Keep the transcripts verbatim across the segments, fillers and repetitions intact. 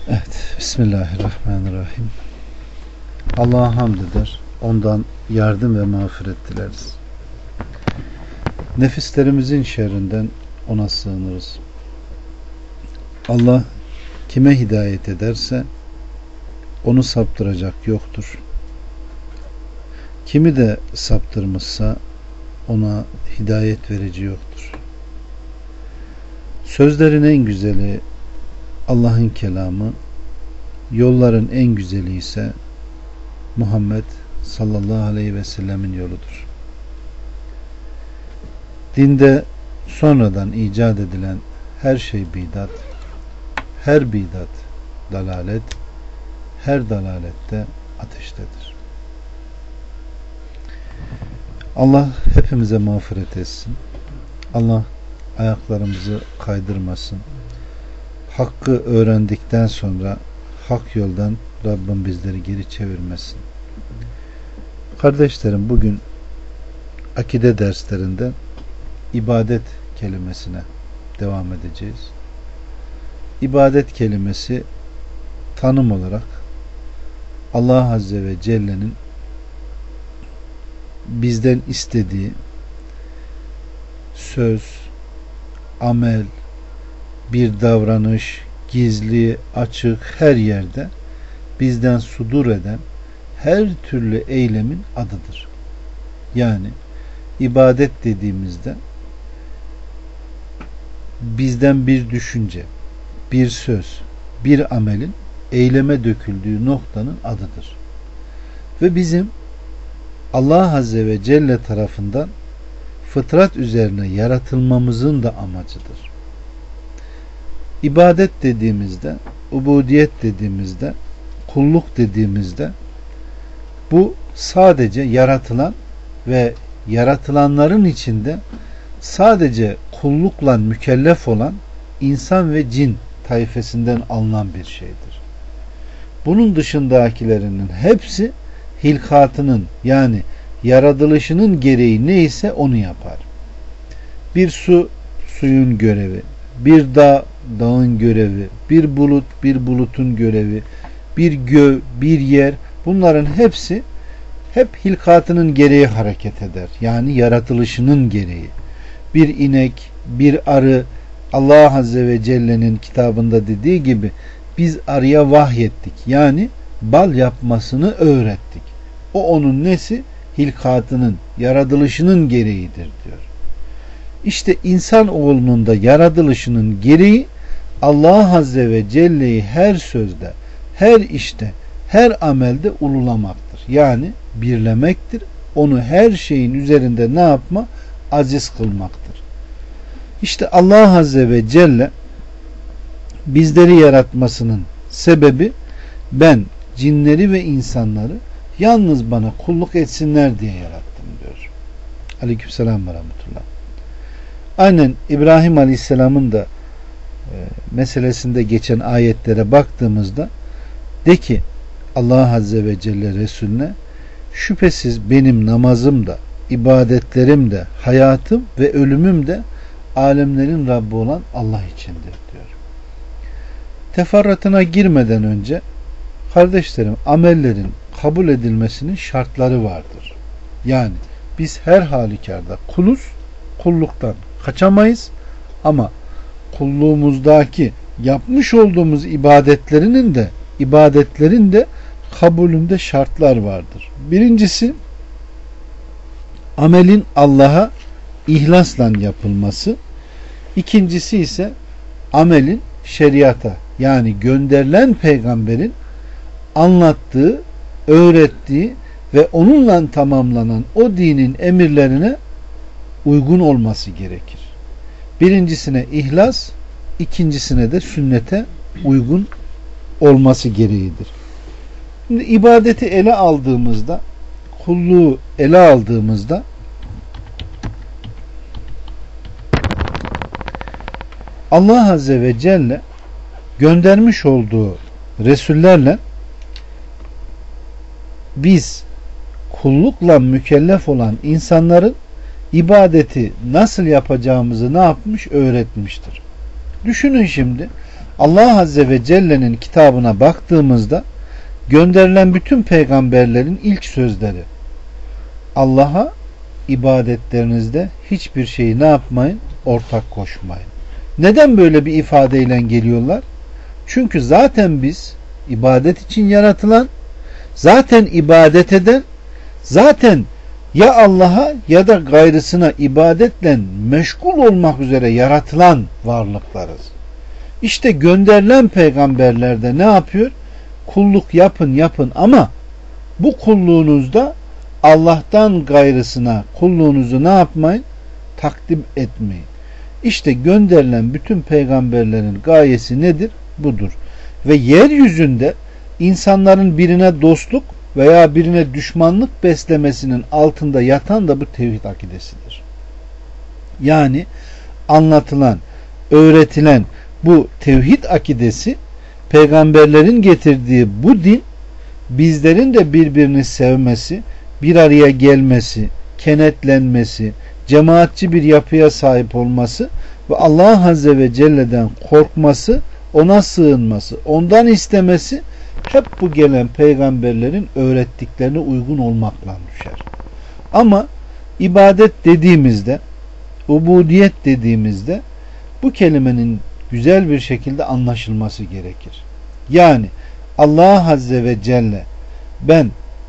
Evet, Bismillahirrahmanirrahim. Allah'a hamd eder, ondan yardım ve mağfiret dileriz. Nefislerimizin şerrinden ona sığınırız. Allah kime hidayet ederse onu saptıracak yoktur. Kimi de saptırmışsa ona hidayet verici yoktur. Sözlerin en güzeli Allah'ın kelamı, yolların en güzeli ise Muhammed sallallahu aleyhi ve sellemin yoludur. Dinde sonradan icat edilen her şey bidat, her bidat dalalet, her dalalette ateştedir. Allah hepimize mağfiret etsin. Allah ayaklarımızı kaydırmasın. Hakkı öğrendikten sonra hak yoldan Rabbim bizleri geri çevirmesin. Kardeşlerim, bugün akide derslerinde ibadet kelimesine devam edeceğiz. İbadet kelimesi tanım olarak Allah Azze ve Celle'nin bizden istediği söz, amel, bir davranış, gizli, açık, her yerde bizden sudur eden her türlü eylemin adıdır. Yani ibadet dediğimizde bizden bir düşünce, bir söz, bir amelin eyleme döküldüğü noktanın adıdır. Ve bizim Allah Azze ve Celle tarafından fıtrat üzerine yaratılmamızın da amacıdır. İbadet dediğimizde, ubudiyet dediğimizde, kulluk dediğimizde bu sadece yaratılan ve yaratılanların içinde sadece kullukla mükellef olan insan ve cin tayfesinden alınan bir şeydir. Bunun dışındakilerinin hepsi hilkatının, yani yaratılışının gereği neyse onu yapar. Bir su, suyun görevi, bir dağ, dağın görevi, bir bulut, bir bulutun görevi, bir gö, bir yer, bunların hepsi hep hilkatının gereği hareket eder. Yani yaratılışının gereği. Bir inek, bir arı, Allah Azze ve Celle'nin kitabında dediği gibi biz arıya vahyettik. Yani bal yapmasını öğrettik. O onun nesi? Hilkatının, yaratılışının gereğidir diyor. İşte insan oğlunun da yaratılışının gereği Allah Azze ve Celle'yi her sözde, her işte, her amelde ululamaktır. Yani birlemektir. Onu her şeyin üzerinde ne yapma? Aziz kılmaktır. İşte Allah Azze ve Celle bizleri yaratmasının sebebi, ben cinleri ve insanları yalnız bana kulluk etsinler diye yarattım diyor. Aleykümselam ve rahmetullah. Aynen İbrahim Aleyhisselam'ın da e, meselesinde geçen ayetlere baktığımızda de ki Allah Azze ve Celle Resulüne, şüphesiz benim namazım da, ibadetlerim de, hayatım ve ölümüm de alemlerin Rabbi olan Allah içindir diyor. Teferruatına girmeden önce kardeşlerim, amellerin kabul edilmesinin şartları vardır. Yani biz her halükarda kuluz, kulluktan kaçamayız ama kulluğumuzdaki yapmış olduğumuz ibadetlerinin de ibadetlerin de kabulünde şartlar vardır. Birincisi, amelin Allah'a ihlasla yapılması. İkincisi ise amelin şeriata, yani gönderilen peygamberin anlattığı, öğrettiği ve onunla tamamlanan o dinin emirlerine uygun olması gerekir. Birincisine ihlas, ikincisine de sünnete uygun olması gereğidir. Şimdi ibadeti ele aldığımızda, kulluğu ele aldığımızda Allah Azze ve Celle göndermiş olduğu Resullerle biz kullukla mükellef olan insanların ibadeti nasıl yapacağımızı ne yapmış? Öğretmiştir. Düşünün şimdi, Allah Azze ve Celle'nin kitabına baktığımızda gönderilen bütün peygamberlerin ilk sözleri: Allah'a ibadetlerinizde hiçbir şeyi ne yapmayın? Ortak koşmayın. Neden böyle bir ifadeyle geliyorlar? Çünkü zaten biz ibadet için yaratılan, zaten ibadet eden, zaten ya Allah'a ya da gayrısına ibadetle meşgul olmak üzere yaratılan varlıklarız. İşte gönderilen peygamberler de ne yapıyor? Kulluk yapın yapın ama bu kulluğunuzda Allah'tan gayrısına kulluğunuzu ne yapmayın? Takdim etmeyin. İşte gönderilen bütün peygamberlerin gayesi nedir? Budur. Ve yeryüzünde insanların birine dostluk veya birine düşmanlık beslemesinin altında yatan da bu tevhid akidesidir. Yani anlatılan, öğretilen bu tevhid akidesi, peygamberlerin getirdiği bu din, bizlerin de birbirini sevmesi, bir araya gelmesi, kenetlenmesi, cemaatçi bir yapıya sahip olması ve Allah Azze ve Celle'den korkması, ona sığınması, ondan istemesi hep bu gelen peygamberlerin öğrettiklerine uygun olmakla düşer. Ama ibadet dediğimizde, ubudiyet dediğimizde bu kelimenin güzel bir şekilde anlaşılması gerekir. Yani Allah Azze ve Celle ben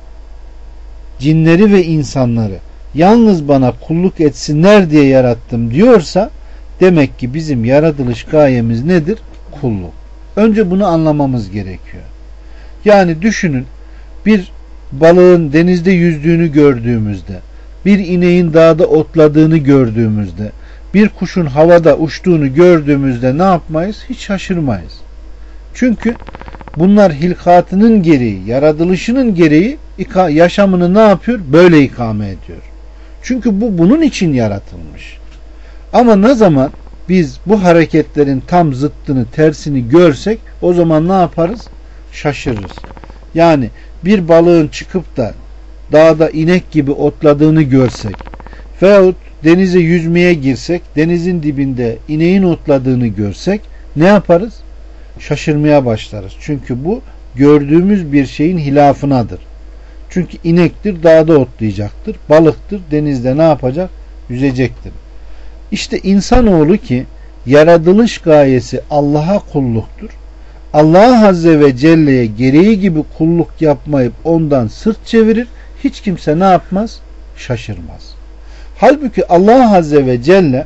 cinleri ve insanları yalnız bana kulluk etsinler diye yarattım diyorsa demek ki bizim yaratılış gayemiz nedir? Kulluk. Önce bunu anlamamız gerekiyor. Yani düşünün, bir balığın denizde yüzdüğünü gördüğümüzde, bir ineğin dağda otladığını gördüğümüzde, bir kuşun havada uçtuğunu gördüğümüzde ne yapmayız? Hiç şaşırmayız. Çünkü bunlar hilkatının gereği, yaratılışının gereği yaşamını ne yapıyor? Böyle ikame ediyor. Çünkü bu bunun için yaratılmış. Ama ne zaman biz bu hareketlerin tam zıttını, tersini görsek o zaman ne yaparız? Şaşırırız. Yani bir balığın çıkıp da dağda inek gibi otladığını görsek veyahut denize yüzmeye girsek, denizin dibinde ineğin otladığını görsek ne yaparız? Şaşırmaya başlarız. Çünkü bu gördüğümüz bir şeyin hilafınadır. Çünkü inektir, dağda otlayacaktır. Balıktır, denizde ne yapacak? Yüzecektir. İşte insanoğlu ki yaratılış gayesi Allah'a kulluktur. Allah Azze ve Celle'ye gereği gibi kulluk yapmayıp ondan sırt çevirir. Hiç kimse ne yapmaz? Şaşırmaz. Halbuki Allah Azze ve Celle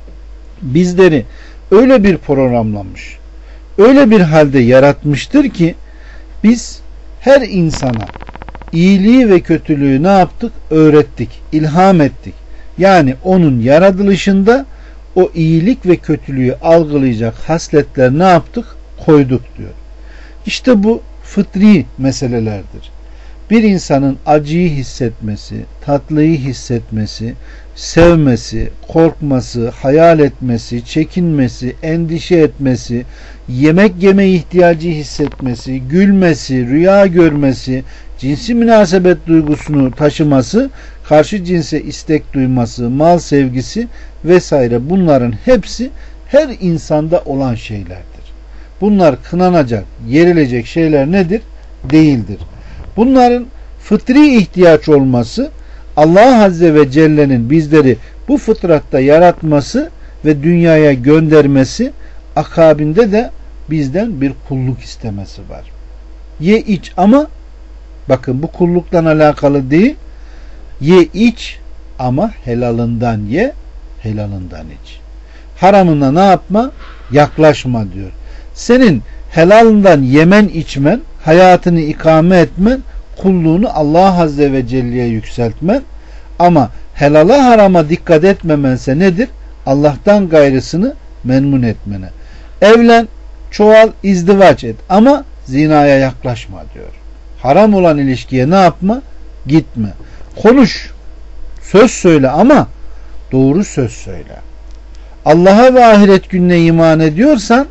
bizleri öyle bir programlamış, öyle bir halde yaratmıştır ki biz her insana iyiliği ve kötülüğü ne yaptık? Öğrettik, ilham ettik. Yani onun yaratılışında o iyilik ve kötülüğü algılayacak hasletler ne yaptık? Koyduk diyor. İşte bu fıtri meselelerdir. Bir insanın acıyı hissetmesi, tatlıyı hissetmesi, sevmesi, korkması, hayal etmesi, çekinmesi, endişe etmesi, yemek yeme ihtiyacı hissetmesi, gülmesi, rüya görmesi, cinsi münasebet duygusunu taşıması, karşı cinse istek duyması, mal sevgisi vesaire, bunların hepsi her insanda olan şeylerdir. Bunlar kınanacak, yerilecek şeyler nedir? Değildir. Bunların fıtri ihtiyaç olması, Allah Azze ve Celle'nin bizleri bu fıtratta yaratması ve dünyaya göndermesi, akabinde de bizden bir kulluk istemesi var. Ye iç ama bakın bu kulluktan alakalı değil. Ye iç ama helalından ye, helalından iç. Haramına ne yapma? Yaklaşma diyor. Senin helalından yemen içmen, hayatını ikame etmen, kulluğunu Allah Azze ve Celle'ye yükseltmen, ama helala harama dikkat etmemense nedir? Allah'tan gayrısını memnun etmene. Evlen, çoğal, izdivaç et ama zinaya yaklaşma diyor. Haram olan ilişkiye ne yapma? Gitme. Konuş, söz söyle ama doğru söz söyle. Allah'a ve ahiret gününe iman ediyorsan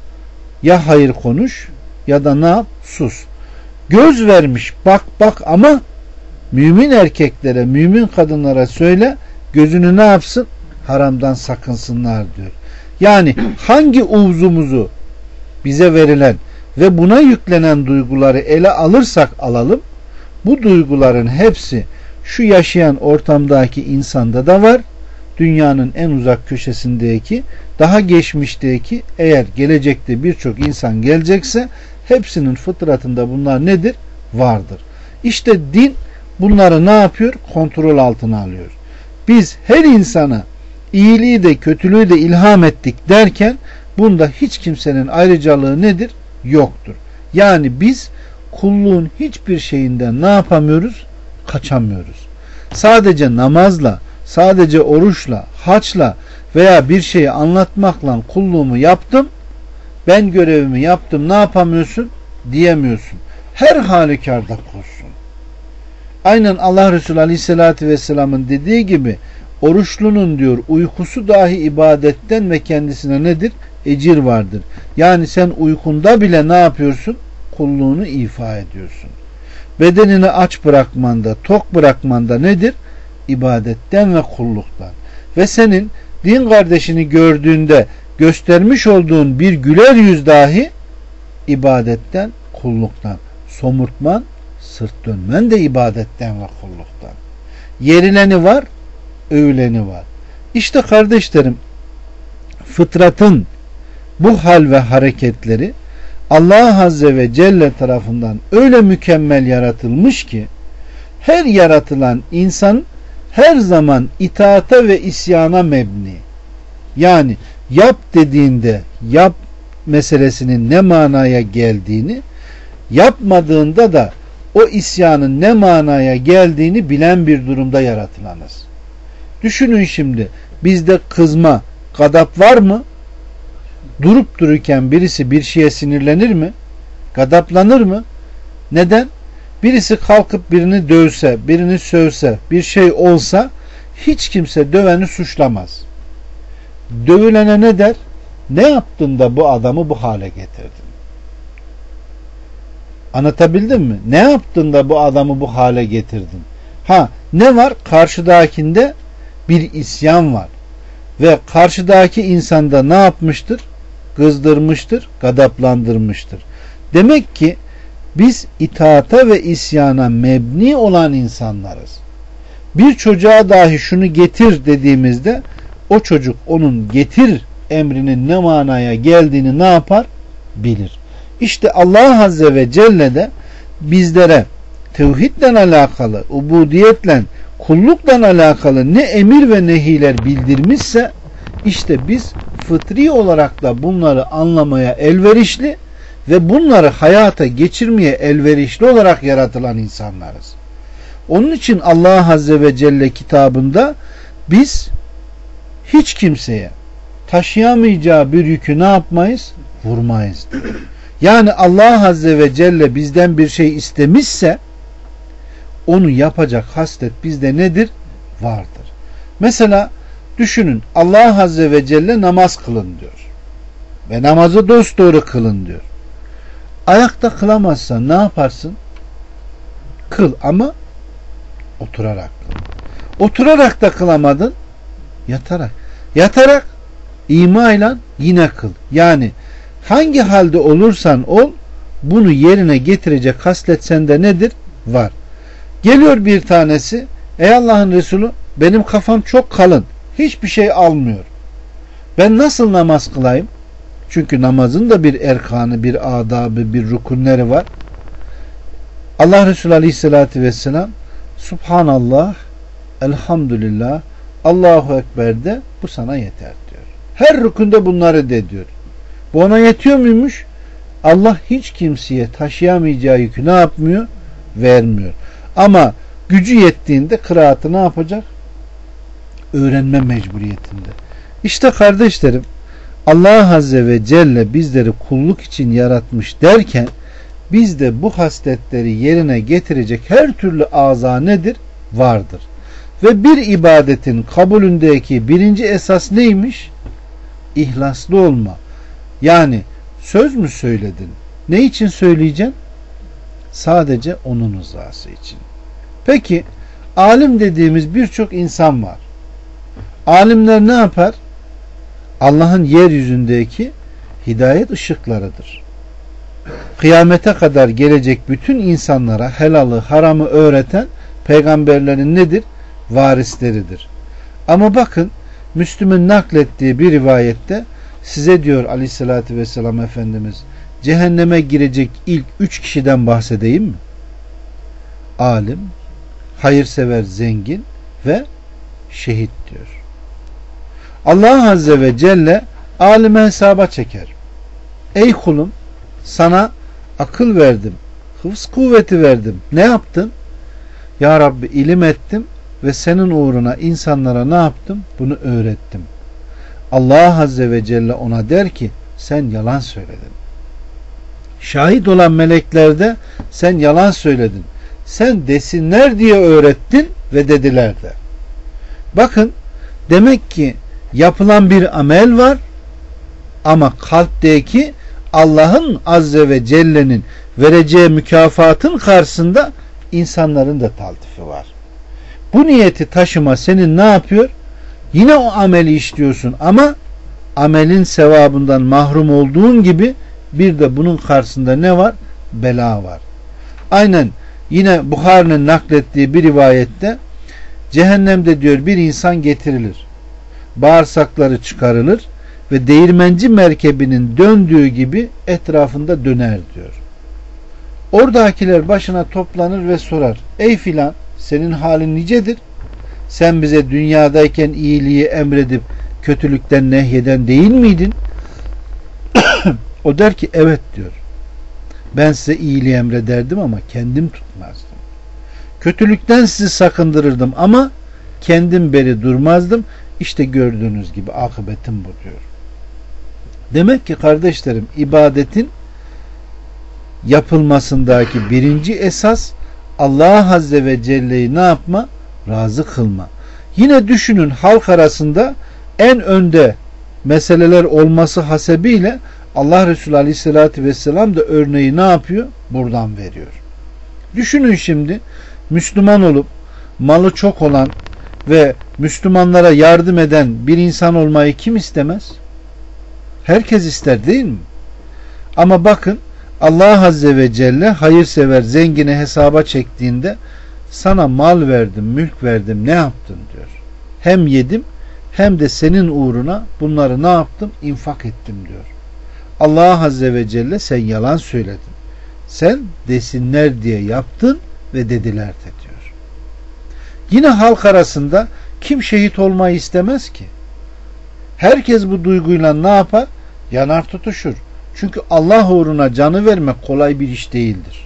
ya hayır konuş ya da ne yap? Sus. Göz vermiş bak bak ama mümin erkeklere, mümin kadınlara söyle, gözünü ne yapsın? Haramdan sakınsınlar diyor. Yani hangi uzvumuzu bize verilen ve buna yüklenen duyguları ele alırsak alalım, bu duyguların hepsi şu yaşayan ortamdaki insanda da var. Dünyanın en uzak köşesindeki, daha geçmişteki, eğer gelecekte birçok insan gelecekse hepsinin fıtratında bunlar nedir? Vardır. İşte din bunları ne yapıyor? Kontrol altına alıyor. Biz her insana iyiliği de kötülüğü de ilham ettik derken bunda hiç kimsenin ayrıcalığı nedir? Yoktur. Yani biz kulluğun hiçbir şeyinden ne yapamıyoruz? Kaçamıyoruz. Sadece namazla, sadece oruçla, haçla veya bir şeyi anlatmakla kulluğumu yaptım, ben görevimi yaptım, ne yapamıyorsun? Diyemiyorsun. Her halükarda kulsun. Aynen Allah Resulü Aleyhisselatü Vesselam'ın dediği gibi oruçlunun diyor uykusu dahi ibadetten ve kendisine nedir? Ecir vardır. Yani sen uykunda bile ne yapıyorsun? Kulluğunu ifa ediyorsun. Bedenini aç bırakmanda, tok bırakmanda nedir? İbadetten ve kulluktan. Ve senin din kardeşini gördüğünde göstermiş olduğun bir güler yüz dahi ibadetten, kulluktan. Somurtman, sırt dönmen de ibadetten ve kulluktan. Yerileni var, övüleni var. İşte kardeşlerim, fıtratın bu hal ve hareketleri Allah Azze ve Celle tarafından öyle mükemmel yaratılmış ki her yaratılan insan her zaman itaata ve isyana mebni. Yani yap dediğinde yap meselesinin ne manaya geldiğini, yapmadığında da o isyanın ne manaya geldiğini bilen bir durumda yaratılanız. Düşünün şimdi, bizde kızma, gadap var mı? Durup dururken birisi bir şeye sinirlenir mi? Gadaplanır mı? Neden? Birisi kalkıp birini dövse, birini sövse, bir şey olsa hiç kimse döveni suçlamaz. Dövülene ne der? Ne yaptın da bu adamı bu hale getirdin? Anlatabildim mi? Ne yaptın da bu adamı bu hale getirdin? Ha, ne var? Karşıdakinde bir isyan var. Ve karşıdaki insanda ne yapmıştır? Kızdırmıştır, gadaplandırmıştır. Demek ki biz itaata ve isyana mebni olan insanlarız. Bir çocuğa dahi şunu getir dediğimizde o çocuk onun getir emrinin ne manaya geldiğini ne yapar? Bilir. İşte Allah Azze ve Celle de bizlere tevhidle alakalı, ubudiyetle, kullukla alakalı ne emir ve nehiler bildirmişse işte biz fıtri olarak da bunları anlamaya elverişli ve bunları hayata geçirmeye elverişli olarak yaratılan insanlarız. Onun için Allah Azze ve Celle kitabında biz hiç kimseye taşıyamayacağı bir yükü ne yapmayız? Vurmayız. Yani Allah Azze ve Celle bizden bir şey istemişse onu yapacak haslet bizde nedir? Vardır. Mesela düşünün, Allah Azze ve Celle namaz kılın diyor. Ve namazı dosdoğru kılın diyor. Ayakta kılamazsan ne yaparsın? Kıl ama oturarak kıl. Oturarak da kılamadın, yatarak. Yatarak ima ile yine kıl. Yani hangi halde olursan ol, bunu yerine getirecek haslet sende nedir? Var. Geliyor bir tanesi, ey Allah'ın Resulü, benim kafam çok kalın, hiçbir şey almıyor. Ben nasıl namaz kılayım? Çünkü namazın da bir erkanı, bir adabı, bir rukunları var. Allah Resulü Aleyhisselatü Vesselam Subhanallah, Elhamdülillah, Allahu Ekber de bu sana yeter diyor. Her rükünde bunları de diyor. Bu ona yetiyor muymuş? Allah hiç kimseye taşıyamayacağı yükü ne yapmıyor? Vermiyor. Ama gücü yettiğinde kıraatı ne yapacak? Öğrenme mecburiyetinde. İşte kardeşlerim, Allah Azze ve Celle bizleri kulluk için yaratmış derken bizde bu hasletleri yerine getirecek her türlü aza nedir? Vardır. Ve bir ibadetin kabulündeki birinci esas neymiş? İhlaslı olma. Yani söz mü söyledin? Ne için söyleyeceksin? Sadece onun rızası için. Peki alim dediğimiz birçok insan var. Alimler ne yapar? Allah'ın yeryüzündeki hidayet ışıklarıdır. Kıyamete kadar gelecek bütün insanlara helalı, haramı öğreten peygamberlerin nedir? Varisleridir. Ama bakın Müslüm'ün naklettiği bir rivayette size diyor Aleyhisselatü Vesselam Efendimiz, cehenneme girecek ilk üç kişiden bahsedeyim mi? Alim, hayırsever zengin ve şehit diyor. Allah Azze ve Celle alime hesaba çeker. Ey kulum, sana akıl verdim, hıfz kuvveti verdim. Ne yaptın? Ya Rabbi, ilim ettim ve senin uğruna insanlara ne yaptım? Bunu öğrettim. Allah Azze ve Celle ona der ki sen yalan söyledin. Şahit olan melekler de sen yalan söyledin. Sen desinler diye öğrettin ve dediler de. Bakın, demek ki yapılan bir amel var ama kalpteki Allah'ın Azze ve Celle'nin vereceği mükafatın karşısında insanların da taltifi var. Bu niyeti taşıma senin ne yapıyor? Yine o ameli işliyorsun ama amelin sevabından mahrum olduğun gibi bir de bunun karşısında ne var? Bela var. Aynen yine Buhari'nin naklettiği bir rivayette cehennemde diyor bir insan getirilir. Bağırsakları çıkarılır ve değirmenci merkebinin döndüğü gibi etrafında döner diyor. Oradakiler başına toplanır ve sorar. Ey filan, senin halin nicedir? Sen bize dünyadayken iyiliği emredip kötülükten nehyeden değil miydin? O der ki evet diyor. Ben size iyiliği emrederdim ama kendim tutmazdım. Kötülükten sizi sakındırırdım ama kendim beri durmazdım. İşte gördüğünüz gibi akıbetim bu diyor. Demek ki kardeşlerim, ibadetin yapılmasındaki birinci esas Allah Azze ve Celle'yi ne yapma? Razı kılma. Yine düşünün, halk arasında en önde meseleler olması hasebiyle Allah Resulü Aleyhisselatü Vesselam da örneği ne yapıyor? Buradan veriyor. Düşünün şimdi, Müslüman olup malı çok olan ve Müslümanlara yardım eden bir insan olmayı kim istemez? Herkes ister değil mi? Ama bakın, Allah Azze ve Celle hayırsever zengini hesaba çektiğinde sana mal verdim, mülk verdim, ne yaptın diyor. Hem yedim hem de senin uğruna bunları ne yaptım? İnfak ettim diyor. Allah Azze ve Celle sen yalan söyledin. Sen desinler diye yaptın ve dediler de diyor. Yine halk arasında kim şehit olmayı istemez ki? Herkes bu duyguyla ne yapar? Yanar tutuşur. Çünkü Allah uğruna canı vermek kolay bir iş değildir.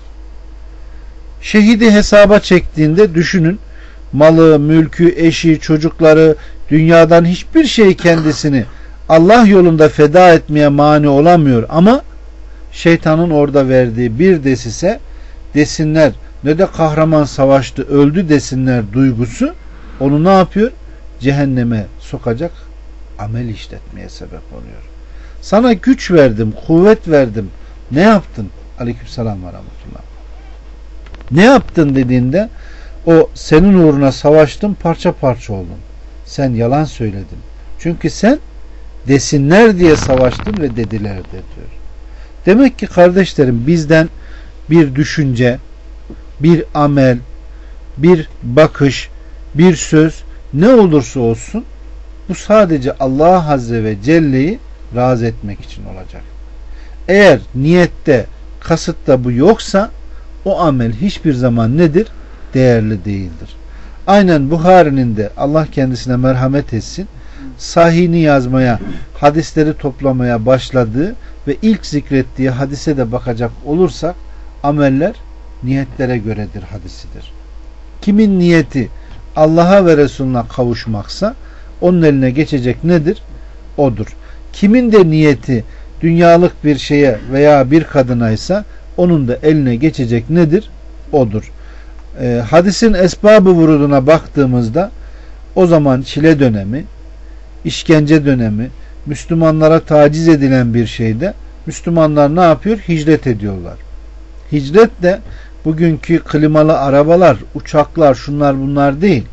Şehidi hesaba çektiğinde düşünün, malı, mülkü, eşi, çocukları, dünyadan hiçbir şey kendisini Allah yolunda feda etmeye mani olamıyor ama şeytanın orada verdiği bir desise, desinler ne de kahraman savaştı, öldü desinler duygusu onu ne yapıyor? Cehenneme sokacak amel işletmeye sebep oluyor. Sana güç verdim, kuvvet verdim. Ne yaptın? Aleykümselam ve rahmetullah. Ne yaptın dediğinde o senin uğruna savaştım, parça parça oldum. Sen yalan söyledin. Çünkü sen desinler diye savaştın ve dediler de diyor. Demek ki kardeşlerim, bizden bir düşünce, bir amel, bir bakış, bir söz ne olursa olsun bu sadece Allah Azze ve Celle'yi razı etmek için olacak. Eğer niyette, kasıtta bu yoksa o amel hiçbir zaman nedir? Değerli değildir. Aynen Buhari'nin de Allah kendisine merhamet etsin, sahihini yazmaya, hadisleri toplamaya başladığı ve ilk zikrettiği hadise de bakacak olursak ameller niyetlere göredir hadisidir. Kimin niyeti Allah'a ve Resulüne kavuşmaksa onun eline geçecek nedir? Odur. Kimin de niyeti dünyalık bir şeye veya bir kadınaysa onun da eline geçecek nedir? Odur. Ee, hadisin esbab-ı vuruduna baktığımızda o zaman çile dönemi, işkence dönemi, Müslümanlara taciz edilen bir şeyde Müslümanlar ne yapıyor? Hicret ediyorlar. Hicret de bugünkü klimalı arabalar, uçaklar, şunlar bunlar değil.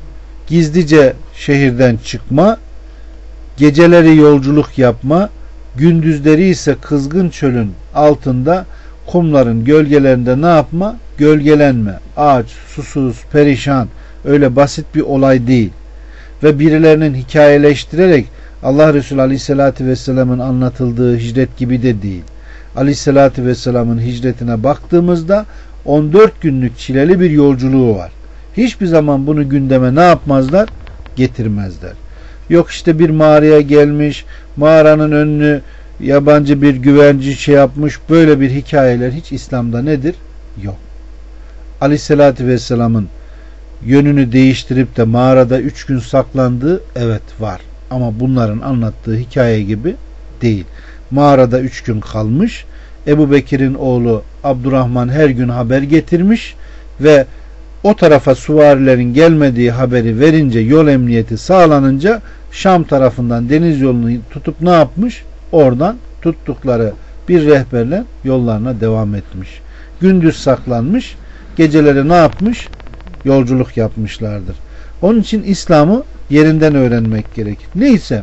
Gizlice şehirden çıkma, geceleri yolculuk yapma, gündüzleri ise kızgın çölün altında kumların gölgelerinde ne yapma? Gölgelenme. Aç, susuz, perişan. Öyle basit bir olay değil. Ve birilerinin hikayeleştirerek Allah Resulü Aleyhisselatü Vesselam'ın anlatıldığı hicret gibi de değil. Aleyhisselatü Vesselam'ın hicretine baktığımızda on dört günlük çileli bir yolculuğu var. Hiçbir zaman bunu gündeme ne yapmazlar? Getirmezler. Yok işte bir mağaraya gelmiş, mağaranın önünü yabancı bir güvenci şey yapmış, böyle bir hikayeler hiç İslam'da nedir? Yok. Aleyhisselatü Vesselam'ın yönünü değiştirip de mağarada üç gün saklandığı evet var. Ama bunların anlattığı hikaye gibi değil. Mağarada üç gün kalmış. Ebu Bekir'in oğlu Abdurrahman her gün haber getirmiş ve o tarafa süvarilerin gelmediği haberi verince, yol emniyeti sağlanınca Şam tarafından deniz yolunu tutup ne yapmış? Oradan tuttukları bir rehberle yollarına devam etmiş. Gündüz saklanmış, geceleri ne yapmış? Yolculuk yapmışlardır. Onun için İslam'ı yerinden öğrenmek gerekir. Neyse,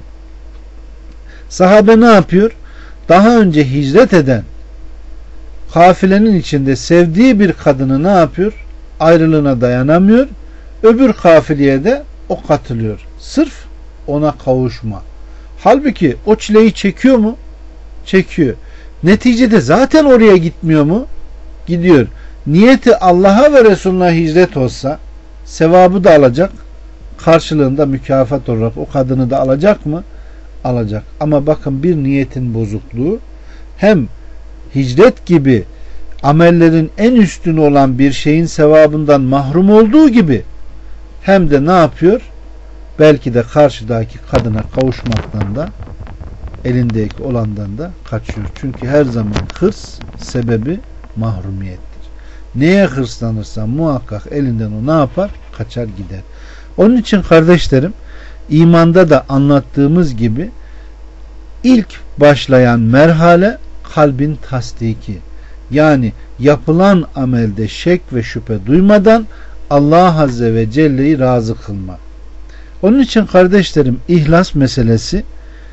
sahabe ne yapıyor? Daha önce hicret eden kafilenin içinde sevdiği bir kadını ne yapıyor? Ayrılığına dayanamıyor. Öbür kafileye de o katılıyor. Sırf ona kavuşma. Halbuki o çileyi çekiyor mu? Çekiyor. Neticede zaten oraya gitmiyor mu? Gidiyor. Niyeti Allah'a ve Resulüne hicret olsa sevabı da alacak. Karşılığında mükafat olarak o kadını da alacak mı? Alacak. Ama bakın bir niyetin bozukluğu hem hicret gibi amellerin en üstünü olan bir şeyin sevabından mahrum olduğu gibi hem de ne yapıyor? Belki de karşıdaki kadına kavuşmaktan da elindeki olandan da kaçıyor. Çünkü her zaman hırs sebebi mahrumiyettir. Neye hırslanırsa muhakkak elinden o ne yapar? Kaçar gider. Onun için kardeşlerim, imanda da anlattığımız gibi ilk başlayan merhale kalbin tasdiki. Yani yapılan amelde şek ve şüphe duymadan Allah Azze ve Celle'yi razı kılma. Onun için kardeşlerim, ihlas meselesi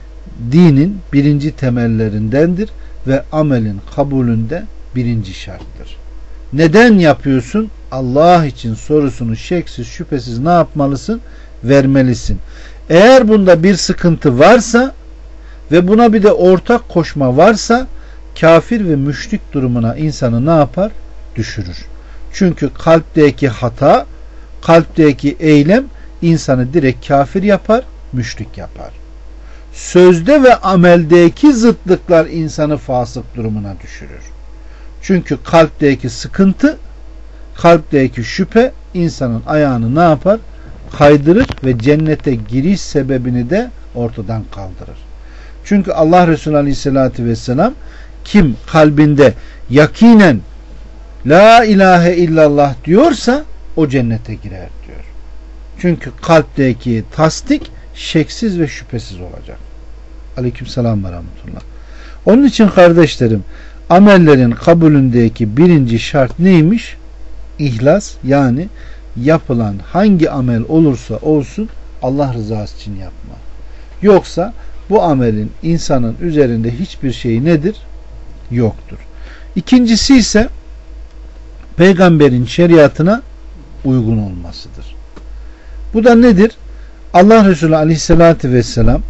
dinin birinci temellerindendir ve amelin kabulünde birinci şarttır. Neden yapıyorsun? Allah için sorusunu şeksiz şüphesiz ne yapmalısın? Vermelisin. Eğer bunda bir sıkıntı varsa ve buna bir de ortak koşma varsa kafir ve müşrik durumuna insanı ne yapar? Düşürür. Çünkü kalpteki hata, kalpteki eylem insanı direkt kafir yapar, müşrik yapar. Sözde ve ameldeki zıtlıklar insanı fasık durumuna düşürür. Çünkü kalpteki sıkıntı, kalpteki şüphe insanın ayağını ne yapar? Kaydırır ve cennete giriş sebebini de ortadan kaldırır. Çünkü Allah Resulü Aleyhisselatü Vesselam kim kalbinde yakinen La ilahe illallah diyorsa o cennete girer diyor. Çünkü kalpteki tasdik şeksiz ve şüphesiz olacak. Aleykümselam ve rahmetullah. Onun için kardeşlerim, amellerin kabulündeki birinci şart neymiş? İhlas, yani yapılan hangi amel olursa olsun Allah rızası için yapma. Yoksa bu amelin insanın üzerinde hiçbir şeyi nedir? Yoktur. İkincisi ise peygamberin şeriatına uygun olmasıdır. Bu da nedir? Allah Resulü Aleyhisselatü Vesselam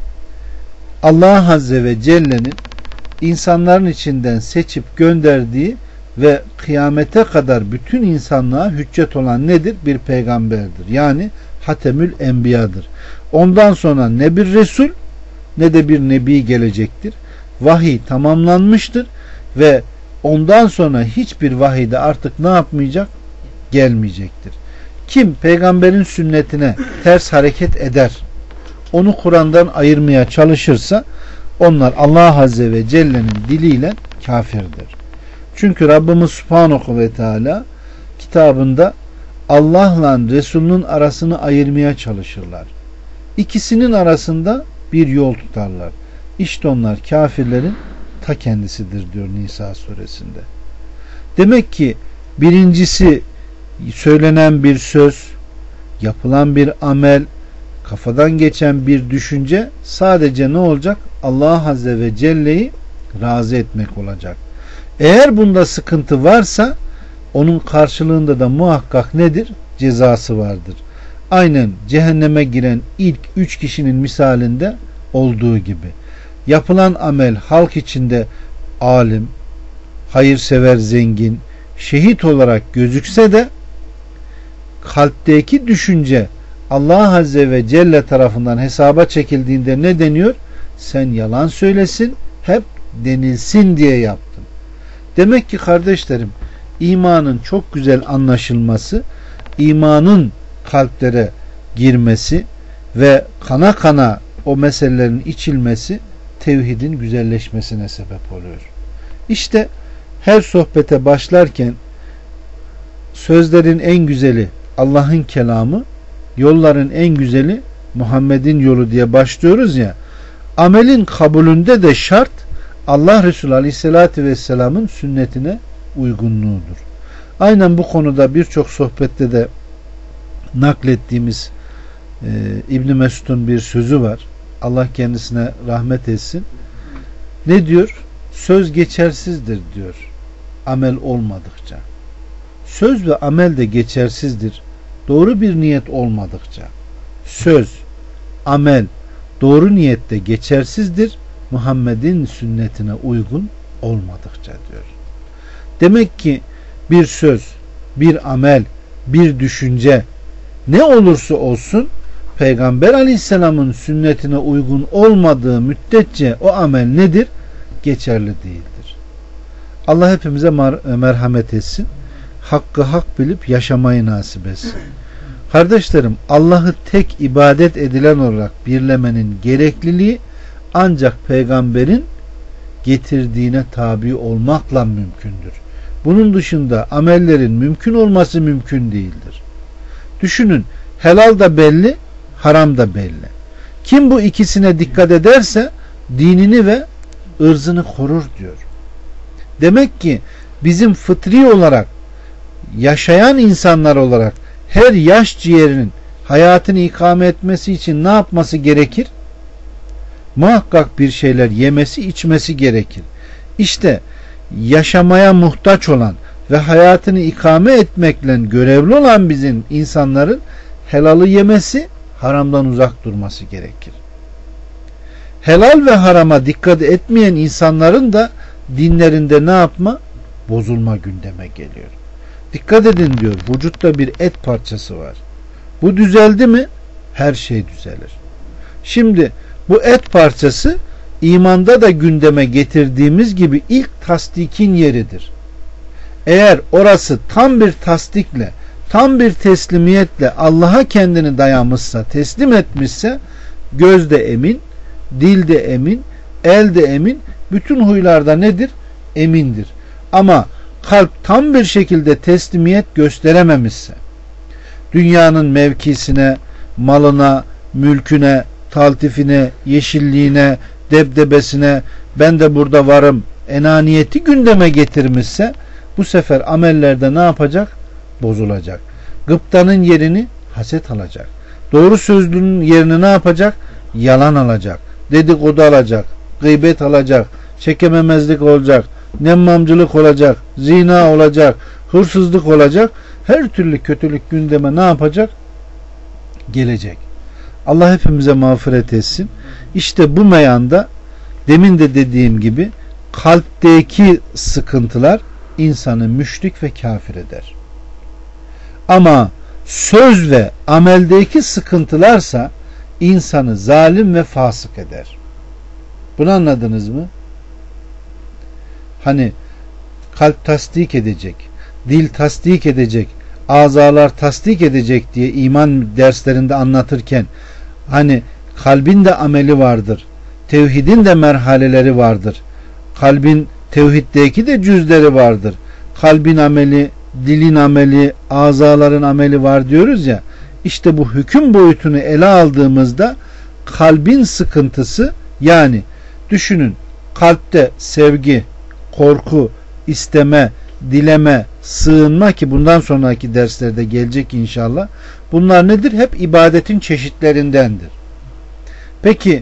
Allah Azze ve Celle'nin insanların içinden seçip gönderdiği ve kıyamete kadar bütün insanlığa hüccet olan nedir? Bir peygamberdir. Yani Hatemül Enbiya'dır. Ondan sonra ne bir Resul ne de bir Nebi gelecektir. Vahiy tamamlanmıştır ve ondan sonra hiçbir vahiy de artık ne yapmayacak? Gelmeyecektir. Kim peygamberin sünnetine ters hareket eder, onu Kur'an'dan ayırmaya çalışırsa onlar Allah Azze ve Celle'nin diliyle kafirdir. Çünkü Rabbimiz Subhanahu ve Teala kitabında Allah'la Resulünün arasını ayırmaya çalışırlar. İkisinin arasında bir yol tutarlar. İşte onlar kafirlerin ta kendisidir diyor Nisa suresinde. Demek ki birincisi söylenen bir söz, yapılan bir amel, kafadan geçen bir düşünce sadece ne olacak? Allah Azze ve Celle'yi razı etmek olacak. Eğer bunda sıkıntı varsa onun karşılığında da muhakkak nedir? Cezası vardır. Aynen cehenneme giren ilk üç kişinin misalinde olduğu gibi. Yapılan amel halk içinde alim, hayırsever, zengin, şehit olarak gözükse de kalpteki düşünce Allah Azze ve Celle tarafından hesaba çekildiğinde ne deniyor? Sen yalan söylesin, hep denilsin diye yaptın. Demek ki kardeşlerim, imanın çok güzel anlaşılması, imanın kalplere girmesi ve kana kana o meselelerin içilmesi tevhidin güzelleşmesine sebep oluyor. İşte her sohbete başlarken sözlerin en güzeli Allah'ın kelamı, yolların en güzeli Muhammed'in yolu diye başlıyoruz ya, amelin kabulünde de şart Allah Resulü Aleyhisselatü Vesselam'ın sünnetine uygunluğudur. Aynen bu konuda birçok sohbette de naklettiğimiz e, İbn Mesud'un bir sözü var. Allah kendisine rahmet etsin. Ne diyor? Söz geçersizdir diyor, amel olmadıkça. Söz ve amel de geçersizdir, doğru bir niyet olmadıkça. Söz, amel, doğru niyette geçersizdir, Muhammed'in sünnetine uygun olmadıkça diyor. Demek ki bir söz, bir amel, bir düşünce ne olursa olsun Peygamber Aleyhisselam'ın sünnetine uygun olmadığı müddetçe o amel nedir? Geçerli değildir. Allah hepimize merhamet etsin. Hakkı hak bilip yaşamayı nasip etsin. Kardeşlerim, Allah'ı tek ibadet edilen olarak birlemenin gerekliliği ancak peygamberin getirdiğine tabi olmakla mümkündür. Bunun dışında amellerin mümkün olması mümkün değildir. Düşünün, helal da belli, haram da belli. Kim bu ikisine dikkat ederse dinini ve ırzını korur diyor. Demek ki bizim fıtri olarak yaşayan insanlar olarak her yaş ciğerinin hayatını ikame etmesi için ne yapması gerekir? Muhakkak bir şeyler yemesi, içmesi gerekir. İşte yaşamaya muhtaç olan ve hayatını ikame etmekle görevli olan bizim insanların helalı yemesi, haramdan uzak durması gerekir. Helal ve harama dikkat etmeyen insanların da dinlerinde ne yapma? Bozulma gündeme geliyor. Dikkat edin diyor, vücutta bir et parçası var. Bu düzeldi mi? Her şey düzelir. Şimdi bu et parçası imanda da gündeme getirdiğimiz gibi ilk tasdikin yeridir. Eğer orası tam bir tasdikle, tam bir teslimiyetle Allah'a kendini dayamışsa, teslim etmişse, göz de emin, dil de emin, el de emin, bütün huylarda nedir? Emindir. Ama kalp tam bir şekilde teslimiyet gösterememişse, dünyanın mevkisine, malına, mülküne, taltifine, yeşilliğine, debdebesine, ben de burada varım, enaniyeti gündeme getirmişse, bu sefer amellerde ne yapacak? Bozulacak. Gıptanın yerini haset alacak. Doğru sözlünün yerini ne yapacak? Yalan alacak. Dedikodu alacak. Gıybet alacak. Çekememezlik olacak. Nemmamcılık olacak. Zina olacak. Hırsızlık olacak. Her türlü kötülük gündeme ne yapacak? Gelecek. Allah hepimize mağfiret etsin. İşte bu meyanda demin de dediğim gibi kalpteki sıkıntılar insanı müşrik ve kafir eder. Ama söz ve ameldeki sıkıntılarsa insanı zalim ve fasık eder. Bunu anladınız mı? Hani kalp tasdik edecek, dil tasdik edecek, azalar tasdik edecek diye iman derslerinde anlatırken hani kalbin de ameli vardır, tevhidin de merhaleleri vardır, kalbin tevhiddeki de cüzleri vardır, kalbin ameli, dilin ameli, azaların ameli var diyoruz ya, işte bu hüküm boyutunu ele aldığımızda kalbin sıkıntısı, yani düşünün, kalpte sevgi, korku, isteme, dileme, sığınma, ki bundan sonraki derslerde gelecek inşallah, bunlar nedir? Hep ibadetin çeşitlerindendir. Peki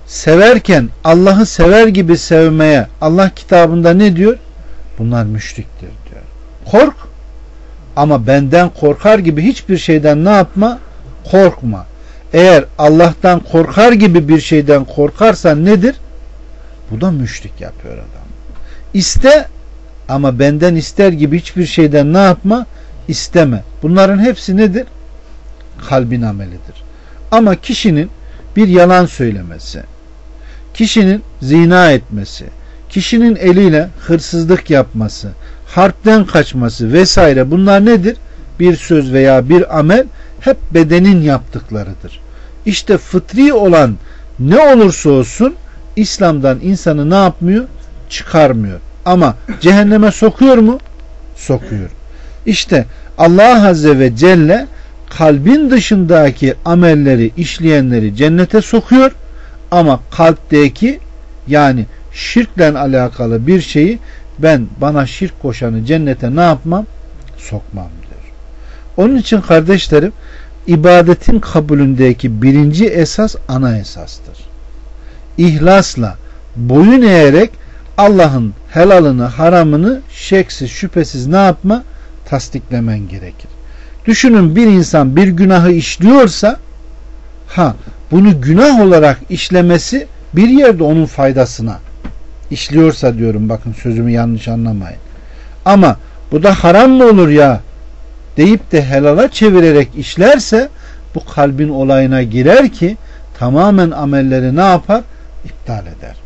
severken Allah'ı sever gibi sevmeye Allah kitabında ne diyor? Bunlar müşriktir diyor. Kork ama benden korkar gibi hiçbir şeyden ne yapma? Korkma. Eğer Allah'tan korkar gibi bir şeyden korkarsan nedir? Bu da müşrik yapıyor adam. İste ama benden ister gibi hiçbir şeyden ne yapma? İsteme. Bunların hepsi nedir? Kalbin amelidir. Ama kişinin bir yalan söylemesi, kişinin zina etmesi, kişinin eliyle hırsızlık yapması, harpten kaçması vesaire, bunlar nedir? Bir söz veya bir amel hep bedenin yaptıklarıdır. İşte fıtri olan ne olursa olsun İslam'dan insanı ne yapmıyor? Çıkarmıyor. Ama cehenneme sokuyor mu? Sokuyor. İşte Allah Azze ve Celle kalbin dışındaki amelleri işleyenleri cennete sokuyor ama kalpteki, yani şirkle alakalı bir şeyi ben bana şirk koşanı cennete ne yapmam? Sokmam diyor. Onun için kardeşlerim, ibadetin kabulündeki birinci esas ana esastır. İhlasla, boyun eğerek Allah'ın helalını, haramını şeksiz, şüphesiz ne yapma? Tasdiklemen gerekir. Düşünün, bir insan bir günahı işliyorsa, ha bunu günah olarak işlemesi bir yerde onun faydasına işliyorsa diyorum, bakın sözümü yanlış anlamayın. Ama bu da haram mı olur ya deyip de helala çevirerek işlerse bu kalbin olayına girer ki tamamen amelleri ne yapar? İptal eder.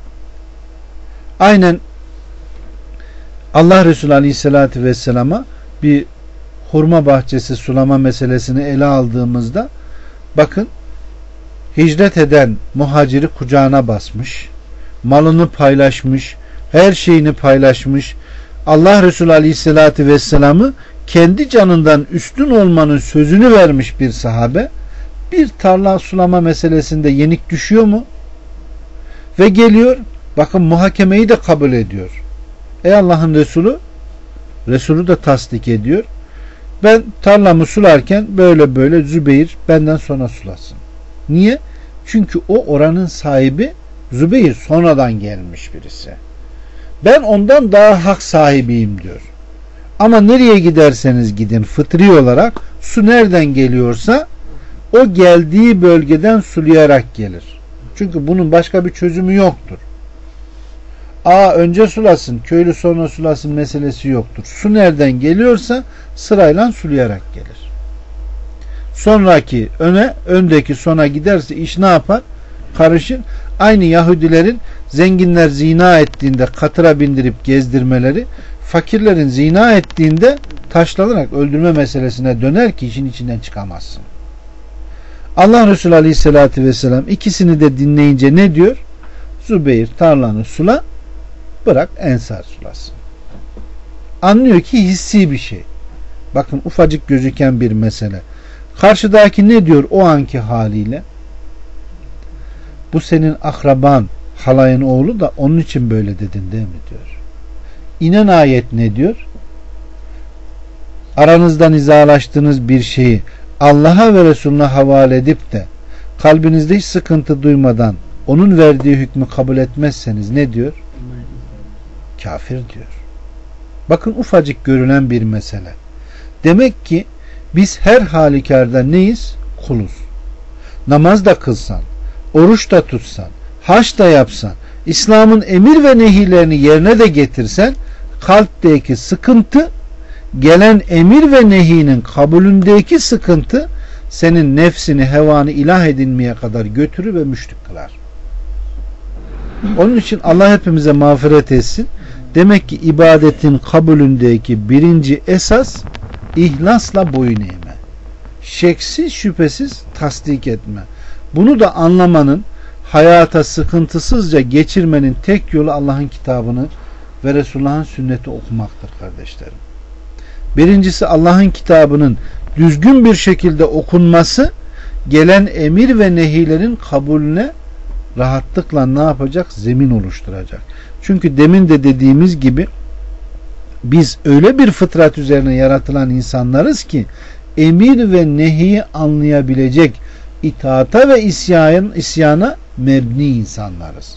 Aynen Allah Resulü Aleyhisselatü Vesselam'a bir hurma bahçesi sulama meselesini ele aldığımızda, bakın, hicret eden muhaciri kucağına basmış, malını paylaşmış, her şeyini paylaşmış. Allah Resulü Aleyhisselatü Vesselam'ı kendi canından üstün olmanın sözünü vermiş bir sahabe bir tarla sulama meselesinde yenik düşüyor mu? Ve geliyor, bakın, muhakemeyi de kabul ediyor. Ey Allah'ın Resulü, Resulü de tasdik ediyor. Ben tarlamı sularken böyle böyle Zübeyir benden sonra sulasın. Niye? Çünkü o oranın sahibi, Zübeyir sonradan gelmiş birisi. Ben ondan daha hak sahibiyim diyor. Ama nereye giderseniz gidin, fıtri olarak su nereden geliyorsa o geldiği bölgeden sulayarak gelir. Çünkü bunun başka bir çözümü yoktur. Aa önce sulasın, köylü sonra sulasın meselesi yoktur. Su nereden geliyorsa sırayla sulayarak gelir. Sonraki öne, öndeki sona giderse iş ne yapar? Karışır. Aynı Yahudilerin zenginler zina ettiğinde katıra bindirip gezdirmeleri, fakirlerin zina ettiğinde taşlanarak öldürme meselesine döner ki işin içinden çıkamazsın. Allah Resulü Aleyhisselatü Vesselam ikisini de dinleyince ne diyor? Zübeyir tarlanı sula, bırak Ensar sulasın. Anlıyor ki hissi bir şey. Bakın, ufacık gözüken bir mesele. Karşıdaki ne diyor o anki haliyle? Bu senin akraban, halayın oğlu da onun için böyle dedin değil mi diyor. İnen ayet ne diyor? Aranızda nizalaştığınız bir şeyi Allah'a ve Resulüne havale edip de kalbinizde hiç sıkıntı duymadan onun verdiği hükmü kabul etmezseniz ne diyor? Kafir diyor. Bakın, ufacık görülen bir mesele. Demek ki biz her halükarda neyiz? Kuluz. Namaz da kılsan, oruç da tutsan, hac da yapsan, İslam'ın emir ve nehilerini yerine de getirsen, kalpteki sıkıntı, gelen emir ve nehinin kabulündeki sıkıntı senin nefsini, hevanı ilah edinmeye kadar götürür ve müşrik kılar. Onun için Allah hepimize mağfiret etsin. Demek ki ibadetin kabulündeki birinci esas ihlasla boyun eğme. Şeksiz şüphesiz tasdik etme. Bunu da anlamanın, hayata sıkıntısızca geçirmenin tek yolu Allah'ın kitabını ve Resulullah'ın sünneti okumaktır kardeşlerim. Birincisi, Allah'ın kitabının düzgün bir şekilde okunması, gelen emir ve nehilerin kabulüne rahatlıkla ne yapacak? Zemin oluşturacak. Çünkü demin de dediğimiz gibi biz öyle bir fıtrat üzerine yaratılan insanlarız ki emir ve nehiyi anlayabilecek, itaata ve isyan, isyana mebni insanlarız.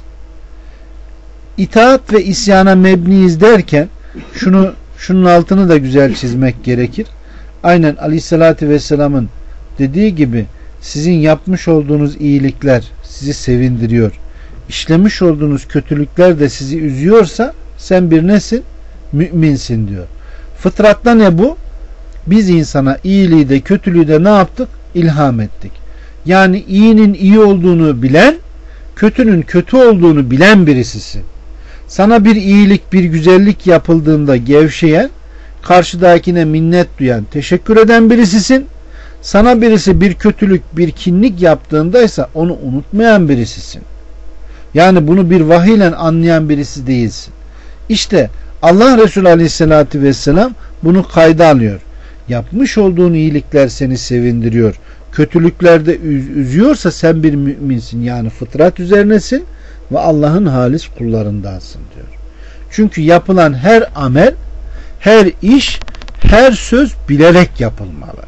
İtaat ve isyana mebniyiz derken şunu şunun altını da güzel çizmek gerekir. Aynen Aleyhisselatü Vesselam'ın dediği gibi sizin yapmış olduğunuz iyilikler sizi sevindiriyor. İşlemiş olduğunuz kötülükler de sizi üzüyorsa sen bir nesin? Müminsin diyor. Fıtratta ne bu? Biz insana iyiliği de kötülüğü de ne yaptık? İlham ettik. Yani iyinin iyi olduğunu bilen, kötünün kötü olduğunu bilen birisisin. Sana bir iyilik, bir güzellik yapıldığında gevşeyen, karşıdakine minnet duyan, teşekkür eden birisisin. Sana birisi bir kötülük, bir kinlik yaptığındaysa onu unutmayan birisisin. Yani bunu bir vahiyle anlayan birisi değilsin. İşte Allah Resulü Aleyhisselatü Vesselam bunu kayda alıyor. Yapmış olduğun iyilikler seni sevindiriyor. Kötülüklerde üzüyorsa sen bir müminsin. Yani fıtrat üzerinesin ve Allah'ın halis kullarındansın diyor. Çünkü yapılan her amel, her iş, her söz bilerek yapılmalı.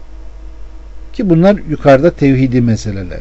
Ki bunlar yukarıda tevhidi meseleler.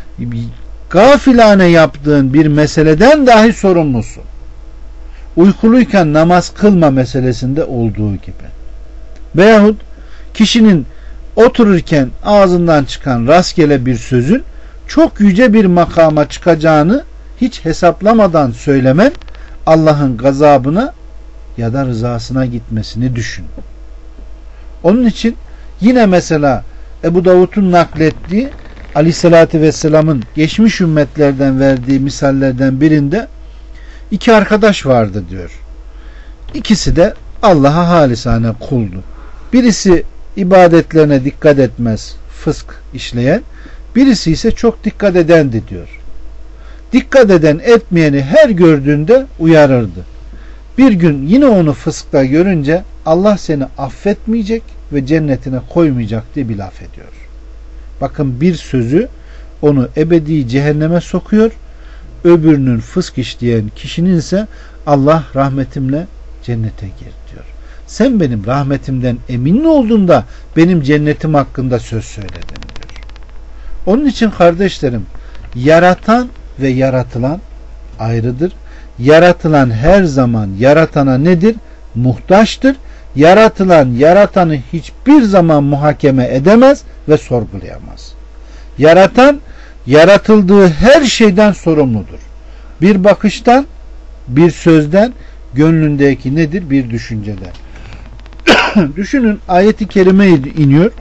Gafilane yaptığın bir meseleden dahi sorumlusun. Uykuluyken namaz kılma meselesinde olduğu gibi. Veyahut kişinin otururken ağzından çıkan rastgele bir sözün çok yüce bir makama çıkacağını hiç hesaplamadan söylemen Allah'ın gazabına ya da rızasına gitmesini düşün. Onun için yine mesela Ebu Davud'un naklettiği Aleyhisselatü Vesselam'ın geçmiş ümmetlerden verdiği misallerden birinde iki arkadaş vardı diyor. İkisi de Allah'a halisane kuldu. Birisi ibadetlerine dikkat etmez, fısk işleyen, birisi ise çok dikkat edendi diyor. Dikkat eden etmeyeni her gördüğünde uyarırdı. Bir gün yine onu fıskta görünce Allah seni affetmeyecek ve cennetine koymayacak diye bir laf ediyor. Bakın bir sözü onu ebedi cehenneme sokuyor, öbürünün fısk işleyen kişinin ise Allah rahmetimle cennete gir diyor. Sen benim rahmetimden emin olduğunda benim cennetim hakkında söz söyledin diyor. Onun için kardeşlerim, yaratan ve yaratılan ayrıdır. Yaratılan her zaman yaratana nedir? Muhtaçtır. Yaratılan yaratanı hiçbir zaman muhakeme edemez ve sorgulayamaz. Yaratan yaratıldığı her şeyden sorumludur. Bir bakıştan, bir sözden, gönlündeki nedir? Bir düşünceden. Düşünün, ayet-i kerime iniyor.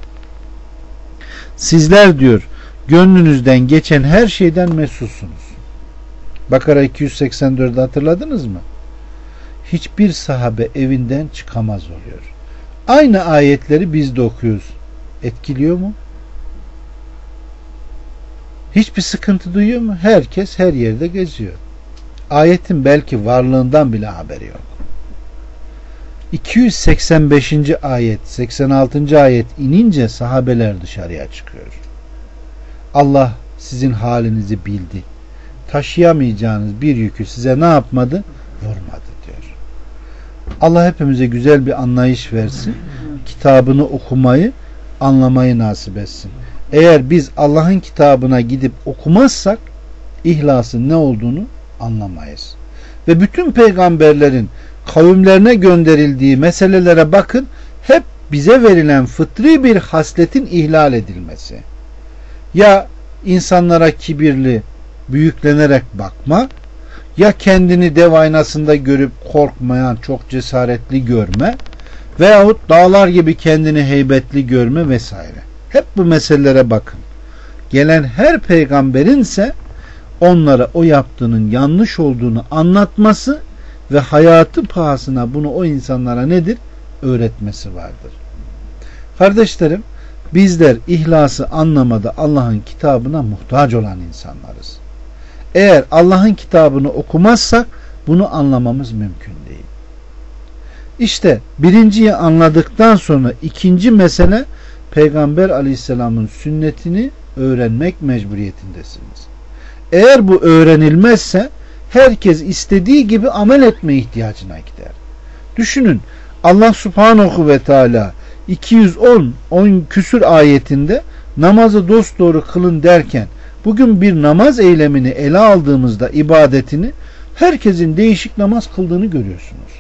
Sizler diyor gönlünüzden geçen her şeyden mesulsunuz. Bakara iki yüz seksen dördü hatırladınız mı? Hiçbir sahabe evinden çıkamaz oluyor. Aynı ayetleri biz de okuyoruz. Etkiliyor mu? Hiçbir sıkıntı duyuyor mu? Herkes her yerde geziyor. Ayetin belki varlığından bile haberi yok. iki yüz seksen beşinci ayet, seksen altıncı ayet inince sahabeler dışarıya çıkıyor. Allah sizin halinizi bildi. Taşıyamayacağınız bir yükü size ne yapmadı? Vurmadı diyor. Allah hepimize güzel bir anlayış versin. Kitabını okumayı, anlamayı nasip etsin. Eğer biz Allah'ın kitabına gidip okumazsak ihlasın ne olduğunu anlamayız. Ve bütün peygamberlerin kavimlerine gönderildiği meselelere bakın, hep bize verilen fıtri bir hasletin ihlal edilmesi. Ya insanlara kibirli, büyüklenerek bakma, ya kendini dev aynasında görüp korkmayan, çok cesaretli görme, veyahut dağlar gibi kendini heybetli görme vesaire. Hep bu meselelere bakın. Gelen her peygamberin ise onlara o yaptığının yanlış olduğunu anlatması ve hayatı pahasına bunu o insanlara nedir? Öğretmesi vardır. Kardeşlerim, bizler ihlası anlamada Allah'ın kitabına muhtaç olan insanlarız. Eğer Allah'ın kitabını okumazsak bunu anlamamız mümkün değil. İşte birinciyi anladıktan sonra ikinci mesele, Peygamber Aleyhisselam'ın sünnetini öğrenmek mecburiyetindesiniz. Eğer bu öğrenilmezse herkes istediği gibi amel etme ihtiyacına gider. Düşünün, Allah Subhanahu ve Teala iki yüz on on küsür ayetinde namazı dosdoğru kılın derken Bugün bir namaz eylemini ele aldığımızda ibadetini herkesin değişik namaz kıldığını görüyorsunuz.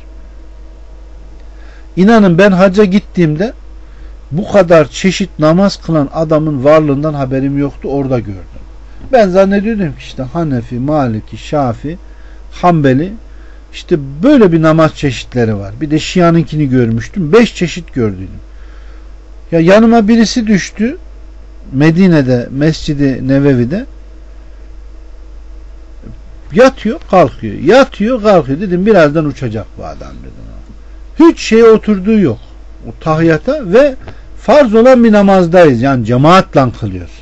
İnanın ben hacca gittiğimde bu kadar çeşit namaz kılan adamın varlığından haberim yoktu, orada gördüm. Ben zannediyordum ki işte Hanefi, Maliki, Şafi, Hanbeli, işte böyle bir namaz çeşitleri var. Bir de Şia'nınkini görmüştüm. Beş çeşit gördüm. Ya yanıma birisi düştü. Medine'de, Mescid-i Nebevi'de yatıyor, kalkıyor. Yatıyor, kalkıyor. Dedim birazdan uçacak bu adam dedim. Hiç şeye oturduğu yok. O tahiyyata ve farz olan bir namazdayız. Yani cemaatle kılıyoruz.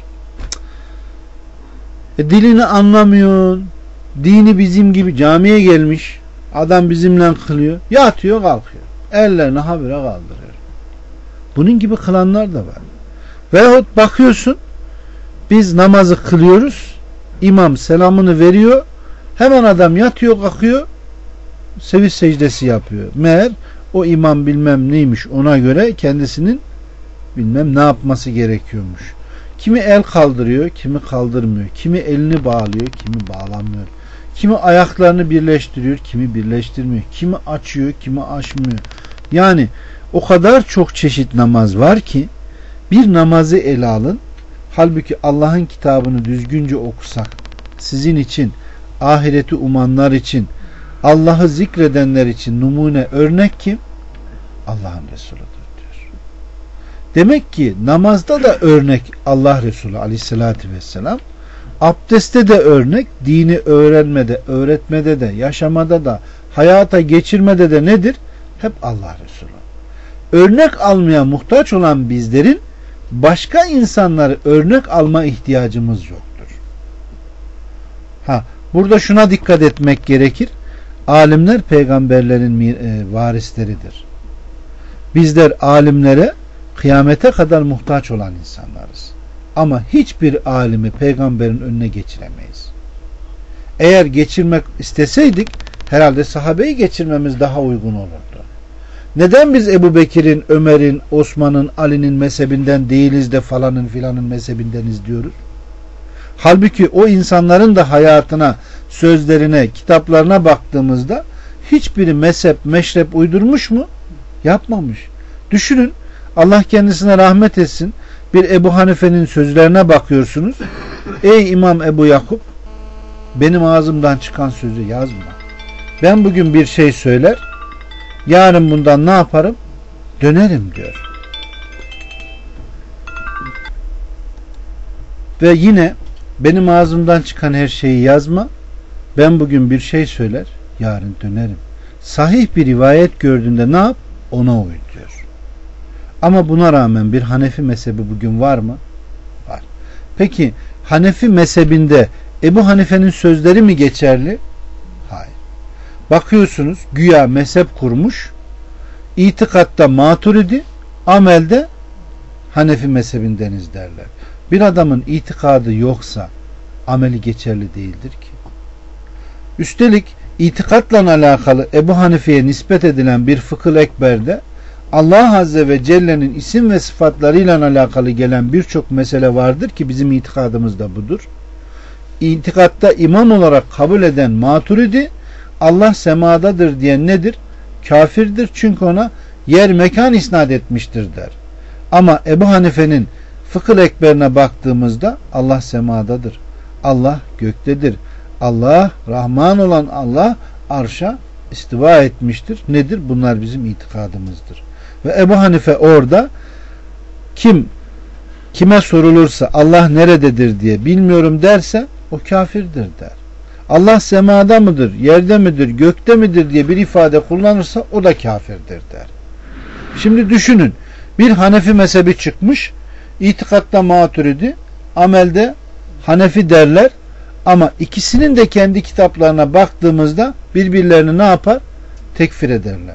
E, dilini anlamıyor. Dini bizim gibi camiye gelmiş. Adam bizimle kılıyor. Yatıyor, kalkıyor. Ellerini habire kaldırıyor. Bunun gibi kılanlar da var. Veyahut bakıyorsun biz namazı kılıyoruz. İmam selamını veriyor. Hemen adam yatıyor, kalkıyor. Seviş secdesi yapıyor. Meğer o imam bilmem neymiş, ona göre kendisinin bilmem ne yapması gerekiyormuş. Kimi el kaldırıyor, kimi kaldırmıyor. Kimi elini bağlıyor, kimi bağlamıyor. Kimi ayaklarını birleştiriyor, kimi birleştirmiyor. Kimi açıyor, kimi açmıyor. Yani o kadar çok çeşit namaz var ki bir namazı ele alın. Halbuki Allah'ın kitabını düzgünce okusak, sizin için, ahireti umanlar için, Allah'ı zikredenler için numune örnek kim? Allah'ın Resulu'dur diyor. Demek ki namazda da örnek Allah Resulü aleyhissalatü vesselam, abdestte de örnek, dini öğrenmede, öğretmede de, yaşamada da, hayata geçirmede de nedir? Hep Allah Resulü. Örnek almaya muhtaç olan bizlerin başka insanları örnek alma ihtiyacımız yoktur. Ha, burada şuna dikkat etmek gerekir. Alimler peygamberlerin varisleridir. Bizler alimlere kıyamete kadar muhtaç olan insanlarız. Ama hiçbir alimi peygamberin önüne geçiremeyiz. Eğer geçirmek isteseydik herhalde sahabeyi geçirmemiz daha uygun olurdu. Neden biz Ebu Bekir'in, Ömer'in, Osman'ın, Ali'nin mezhebinden değiliz de falanın filanın mezhebindeniz diyoruz? Halbuki o insanların da hayatına, sözlerine, kitaplarına baktığımızda hiçbiri mezhep, meşrep uydurmuş mu? Yapmamış. Düşünün, Allah kendisine rahmet etsin. Bir Ebu Hanife'nin sözlerine bakıyorsunuz. Ey İmam Ebu Yakup, benim ağzımdan çıkan sözü yazma. Ben bugün bir şey söyler, yarın bundan ne yaparım? Dönerim diyor. Ve yine benim ağzımdan çıkan her şeyi yazma. Ben bugün bir şey söyler, yarın dönerim. Sahih bir rivayet gördüğünde ne yap? Ona uy diyor. Ama buna rağmen bir Hanefi mezhebi bugün var mı? Var. Peki Hanefi mezhebinde Ebu Hanife'nin sözleri mi geçerli? Hayır. Bakıyorsunuz güya mezhep kurmuş, itikatta Maturidi, amelde Hanefi mezhebindeniz derler. Bir adamın itikadı yoksa ameli geçerli değildir ki. Üstelik itikatla alakalı Ebu Hanife'ye nispet edilen bir Fıkıh-ı Ekber'de Allah Azze ve Celle'nin isim ve sıfatlarıyla alakalı gelen birçok mesele vardır ki bizim itikadımız da budur. İtikatta imam olarak kabul eden Maturidi, Allah semadadır diyen nedir? Kafirdir, çünkü ona yer mekan isnat etmiştir der. Ama Ebu Hanife'nin Fıkıh-ı Ekber'ine baktığımızda Allah semadadır. Allah göktedir. Allah, Rahman olan Allah arşa istiva etmiştir. Nedir? Bunlar bizim itikadımızdır. Ve Ebu Hanife orada kim kime sorulursa Allah nerededir diye bilmiyorum derse o kafirdir der. Allah semada mıdır, yerde midir, gökte midir diye bir ifade kullanırsa o da kafirdir der. Şimdi düşünün, bir Hanefi mezhebi çıkmış, itikatta Maturidi, amelde Hanefi derler, ama ikisinin de kendi kitaplarına baktığımızda birbirlerini ne yapar? Tekfir ederler.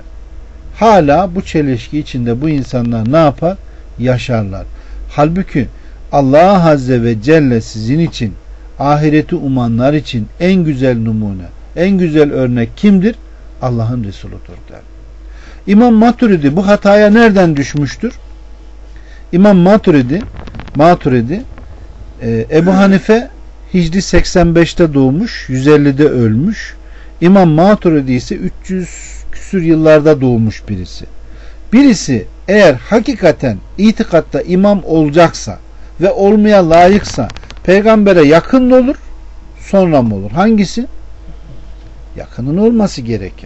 Hala bu çelişki içinde bu insanlar ne yapar? Yaşarlar. Halbuki Allah Azze ve Celle sizin için, ahireti umanlar için en güzel numune, en güzel örnek kimdir? Allah'ın Resuludur der. İmam Maturidi bu hataya nereden düşmüştür? İmam Maturidi Maturidi e, Ebu Hanife Hicri seksen beşte doğmuş, yüz ellide ölmüş. İmam Maturidi ise üç yüz küsür yıllarda doğmuş birisi. Birisi eğer hakikaten itikatta imam olacaksa ve olmaya layıksa peygambere yakın mı olur, sonra mı olur? Hangisi? Yakının olması gerekir.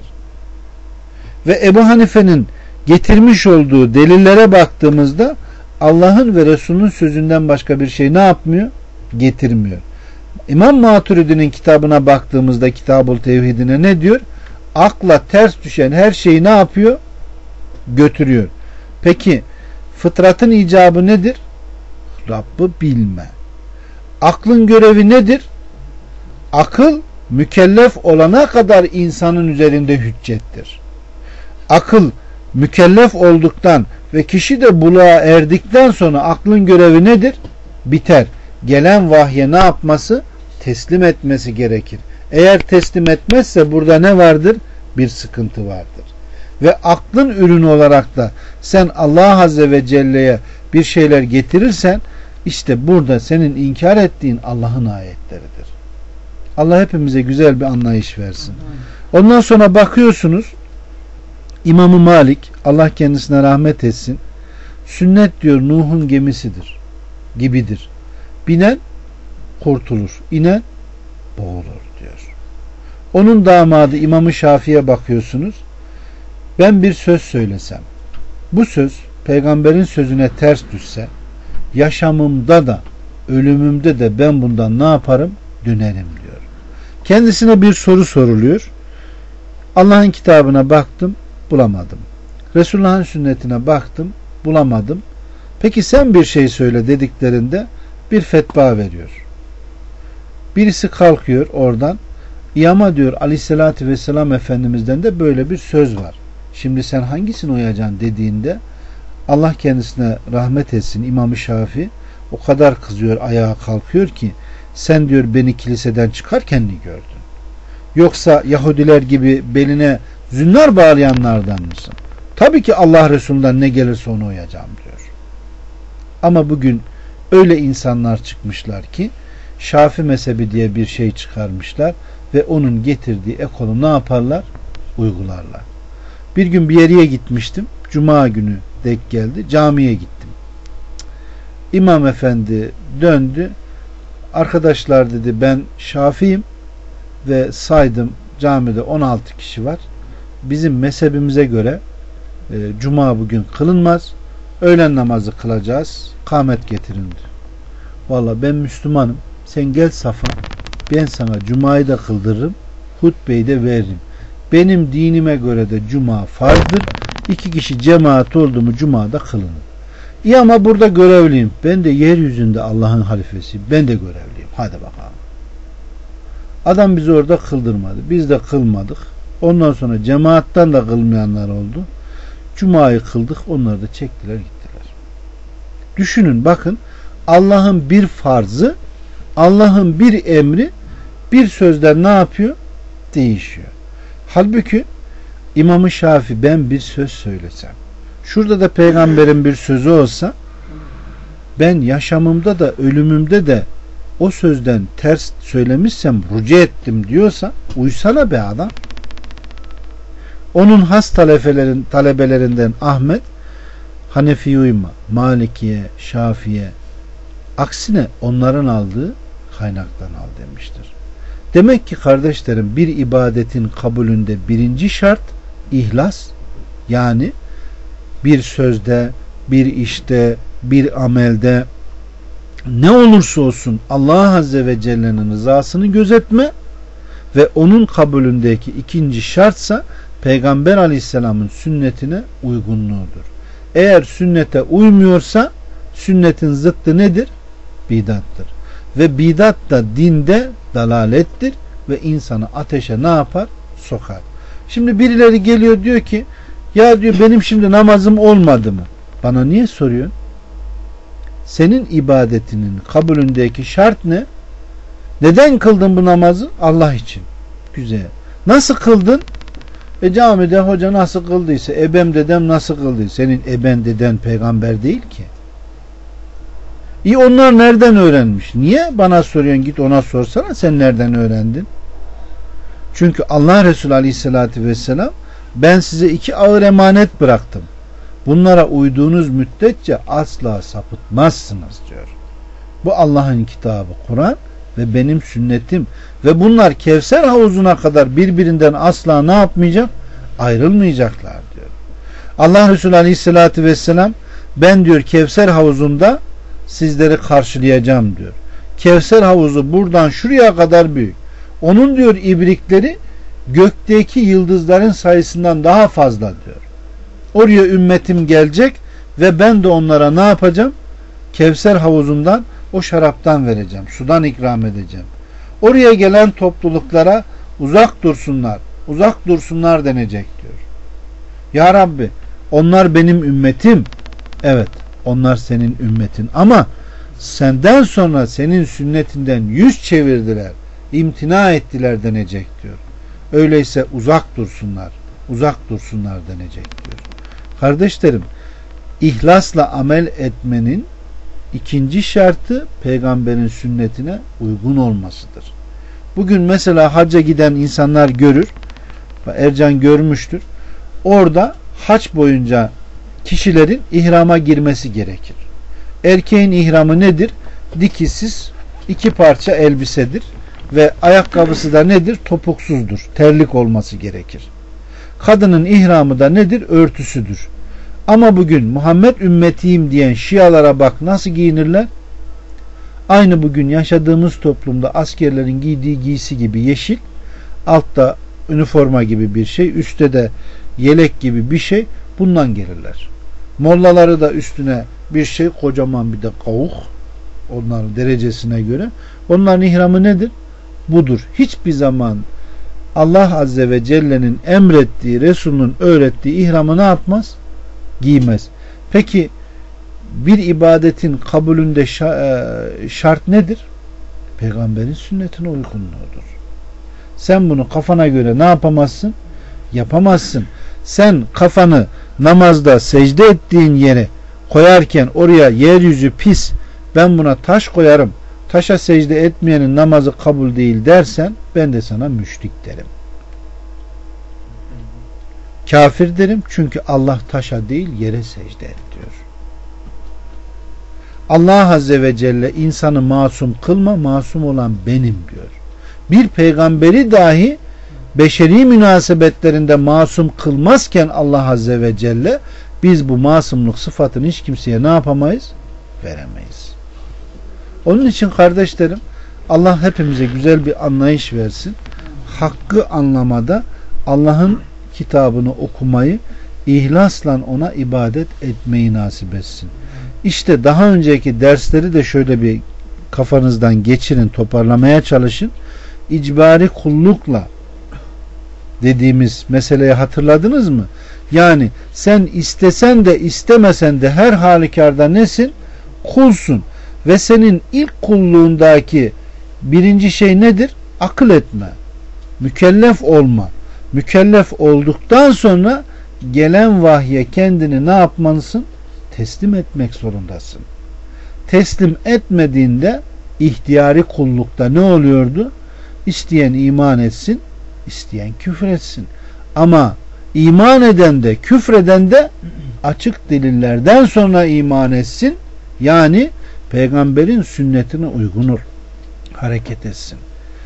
Ve Ebu Hanife'nin getirmiş olduğu delillere baktığımızda Allah'ın ve Resulünün sözünden başka bir şey ne yapmıyor? Getirmiyor. İmam Maturidi'nin kitabına baktığımızda Kitab-ül Tevhidine ne diyor? Akla ters düşen her şeyi ne yapıyor? Götürüyor. Peki fıtratın icabı nedir? Rabb'ı bilme. Aklın görevi nedir? Akıl mükellef olana kadar insanın üzerinde hüccettir. Akıl mükellef olduktan ve kişi de buluğa erdikten sonra aklın görevi nedir? Biter. Gelen vahye ne yapması? Teslim etmesi gerekir. Eğer teslim etmezse burada ne vardır? Bir sıkıntı vardır. Ve aklın ürünü olarak da sen Allah Azze ve Celle'ye bir şeyler getirirsen işte burada senin inkar ettiğin Allah'ın ayetleridir. Allah hepimize güzel bir anlayış versin. Ondan sonra bakıyorsunuz İmam-ı Malik, Allah kendisine rahmet etsin, sünnet diyor Nuh'un gemisidir, gibidir. Binen kurtulur, inen boğulur diyor. Onun damadı İmam-ı Şafii'ye bakıyorsunuz, ben bir söz söylesem, bu söz peygamberin sözüne ters düşse, yaşamımda da ölümümde de ben bundan ne yaparım? Dönerim diyor. Kendisine bir soru soruluyor. Allah'ın kitabına baktım, bulamadım. Resulullah'ın sünnetine baktım, bulamadım. Peki sen bir şey söyle dediklerinde bir fetva veriyor. Birisi kalkıyor oradan, İyama diyor Aleyhisselatü Vesselam Efendimiz'den de böyle bir söz var. Şimdi sen hangisini uyacaksın dediğinde Allah kendisine rahmet etsin İmam-ı Şafii o kadar kızıyor, ayağa kalkıyor ki sen diyor beni kiliseden çıkarken mi gördün? Yoksa Yahudiler gibi beline zünnar bağlayanlardan mısın? Tabii ki Allah Resulü'nden ne gelirse onu uyacağım diyor. Ama bugün öyle insanlar çıkmışlar ki Şafii mezhebi diye bir şey çıkarmışlar ve onun getirdiği ekolü ne yaparlar? Uygularlar. Bir gün bir yere gitmiştim. Cuma günü denk geldi. Camiye gittim. İmam efendi döndü. Arkadaşlar dedi ben Şafii'yim ve saydım camide on altı kişi var. Bizim mezhebimize göre e, Cuma bugün kılınmaz. Öğlen namazı kılacağız. Kâmet getirin diyor. Vallahi ben Müslümanım. Sen gel safa. Ben sana Cuma'yı da kıldırırım. Hutbeyi de veririm. Benim dinime göre de Cuma farzdır. İki kişi cemaat oldu mu Cuma'da kılınır. İyi ama burada görevliyim. Ben de yeryüzünde Allah'ın halifesiyim. Ben de görevliyim. Hadi bakalım. Adam bizi orada kıldırmadı. Biz de kılmadık. Ondan sonra cemaattan da kılmayanlar oldu. Cuma'yı kıldık. Onları da çektiler gittiler. Düşünün bakın. Allah'ın bir farzı, Allah'ın bir emri bir sözden ne yapıyor? Değişiyor. Halbuki İmam-ı Şafii ben bir söz söylesem, şurada da peygamberin bir sözü olsa, ben yaşamımda da ölümümde de o sözden ters söylemişsem rücu ettim diyorsa uysana be adam. Onun has talebelerin, talebelerinden Ahmet Hanefi'ye uyma, Maliki'ye, Şafii'ye aksine onların aldığı kaynaktan al demiştir. Demek ki kardeşlerim bir ibadetin kabulünde birinci şart ihlas, yani bir sözde, bir işte, bir amelde ne olursa olsun Allah Azze ve Celle'nin rızasını gözetme ve onun kabulündeki ikinci şartsa Peygamber Aleyhisselam'ın sünnetine uygunluğudur. Eğer sünnete uymuyorsa sünnetin zıttı nedir? Bidattır. Ve bidat da dinde dalalettir ve insanı ateşe ne yapar? Sokar. Şimdi birileri geliyor diyor ki ya diyor benim şimdi namazım olmadı mı? Bana niye soruyorsun? Senin ibadetinin kabulündeki şart ne? Neden kıldın bu namazı? Allah için. Güzel. Nasıl kıldın? E camide hoca nasıl kıldıysa, ebem dedem nasıl kıldıysa, senin eben deden peygamber değil ki. İyi, onlar nereden öğrenmiş? Niye bana soruyorsun? Git ona sorsana, sen nereden öğrendin? Çünkü Allah Resulü Aleyhisselatü Vesselam, ben size iki ağır emanet bıraktım. Bunlara uyduğunuz müddetçe asla sapıtmazsınız diyor. Bu Allah'ın kitabı Kur'an ve benim sünnetim ve bunlar Kevser havuzuna kadar birbirinden asla ne yapmayacak? Ayrılmayacaklar diyor. Allah Resulü Aleyhisselatü Vesselam, ben diyor Kevser havuzunda sizleri karşılayacağım diyor. Kevser havuzu buradan şuraya kadar büyük. Onun diyor ibrikleri gökteki yıldızların sayısından daha fazla diyor. Oraya ümmetim gelecek ve ben de onlara ne yapacağım? Kevser havuzundan o şaraptan vereceğim. Sudan ikram edeceğim. Oraya gelen topluluklara uzak dursunlar. Uzak dursunlar denecek diyor. Ya Rabbi, onlar benim ümmetim. Evet, onlar senin ümmetin ama senden sonra senin sünnetinden yüz çevirdiler, imtina ettiler denecek diyor. Öyleyse uzak dursunlar, uzak dursunlar denecek diyor. Kardeşlerim, ihlasla amel etmenin ikinci şartı peygamberin sünnetine uygun olmasıdır. Bugün mesela hacca giden insanlar görür, Ercan görmüştür. Orada hac boyunca kişilerin ihrama girmesi gerekir. Erkeğin ihramı nedir? Dikişsiz iki parça elbisedir ve ayakkabısı da nedir? Topuksuzdur. Terlik olması gerekir. Kadının ihramı da nedir? Örtüsüdür. Ama bugün Muhammed ümmetiyim diyen Şialara bak nasıl giyinirler? Aynı bugün yaşadığımız toplumda askerlerin giydiği giysi gibi yeşil, altta üniforma gibi bir şey, üstte de yelek gibi bir şey, bundan gelirler. Mollaları da üstüne bir şey, kocaman bir de kavuk, onların derecesine göre. Onların ihramı nedir? Budur. Hiçbir zaman Allah Azze ve Celle'nin emrettiği, Resul'ün öğrettiği ihramı ne yapmaz? Giymez. Peki bir ibadetin kabulünde şart nedir? Peygamberin sünnetine uygunluğudur. Sen bunu kafana göre ne yapamazsın? Yapamazsın. Sen kafanı namazda secde ettiğin yere koyarken oraya yeryüzü pis, ben buna taş koyarım, taşa secde etmeyenin namazı kabul değil dersen ben de sana müşrik derim. Kafir derim, çünkü Allah taşa değil yere secde et diyor. Allah Azze ve Celle insanı masum kılma, masum olan benim diyor. Bir peygamberi dahi beşeri münasebetlerinde masum kılmazken Allah Azze ve Celle, biz bu masumluk sıfatını hiç kimseye ne yapamayız? Veremeyiz. Onun için kardeşlerim, Allah hepimize güzel bir anlayış versin. Hakkı anlamada Allah'ın kitabını okumayı, ihlasla ona ibadet etmeyi nasip etsin. İşte daha önceki dersleri de şöyle bir kafanızdan geçirin, toparlamaya çalışın. İcbari kullukla dediğimiz meseleyi hatırladınız mı? Yani sen istesen de istemesen de her halükarda nesin? Kulsun. Ve senin ilk kulluğundaki birinci şey nedir? Akıl etme. Mükellef olma. Mükellef olduktan sonra gelen vahye kendini ne yapmalısın? Teslim etmek zorundasın. Teslim etmediğinde ihtiyari kullukta ne oluyordu? İsteyen iman etsin, isteyen küfür etsin. Ama iman eden de küfreden de açık delillerden sonra iman etsin. Yani peygamberin sünnetine uygun hareket etsin.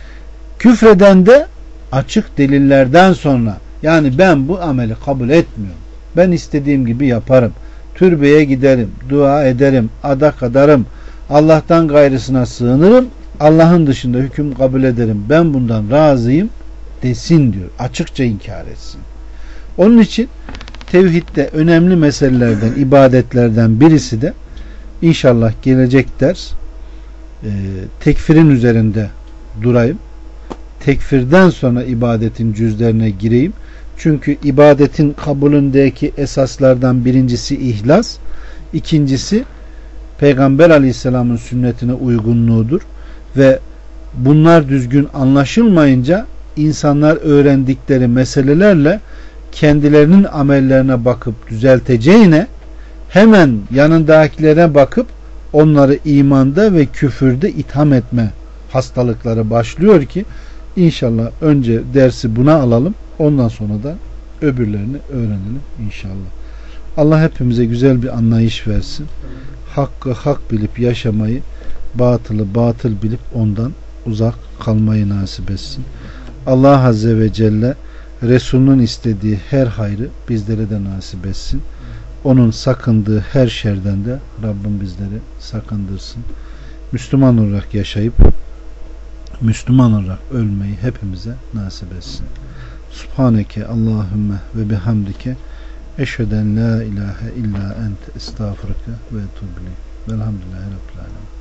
Küfreden de açık delillerden sonra, yani ben bu ameli kabul etmiyorum, ben istediğim gibi yaparım, türbeye giderim, dua ederim, adak adarım, Allah'tan gayrısına sığınırım, Allah'ın dışında hüküm kabul ederim, ben bundan razıyım desin diyor. Açıkça inkar etsin. Onun için tevhidde önemli meselelerden, ibadetlerden birisi de inşallah gelecek ders e, tekfirin üzerinde durayım. Tekfirden sonra ibadetin cüzlerine gireyim. Çünkü ibadetin kabulündeki esaslardan birincisi ihlas, ikincisi Peygamber Aleyhisselam'ın sünnetine uygunluğudur ve bunlar düzgün anlaşılmayınca insanlar öğrendikleri meselelerle kendilerinin amellerine bakıp düzelteceğine hemen yanındakilere bakıp onları imanda ve küfürde itham etme hastalıkları başlıyor ki inşallah önce dersi buna alalım, ondan sonra da öbürlerini öğrenelim inşallah. Allah hepimize güzel bir anlayış versin. Hakkı hak bilip yaşamayı, batılı batıl bilip ondan uzak kalmayı nasip etsin. Allah Azze ve Celle Resulünün istediği her hayrı bizlere de nasip etsin. Onun sakındığı her şerden de Rabbim bizleri sakındırsın. Müslüman olarak yaşayıp Müslüman olarak ölmeyi hepimize nasip etsin. Subhaneke Allahümme ve bihamdike eşheden la ilahe illa ente estağfurke ve etûbü ileyk. Velhamdülillahi Rabbil alemin.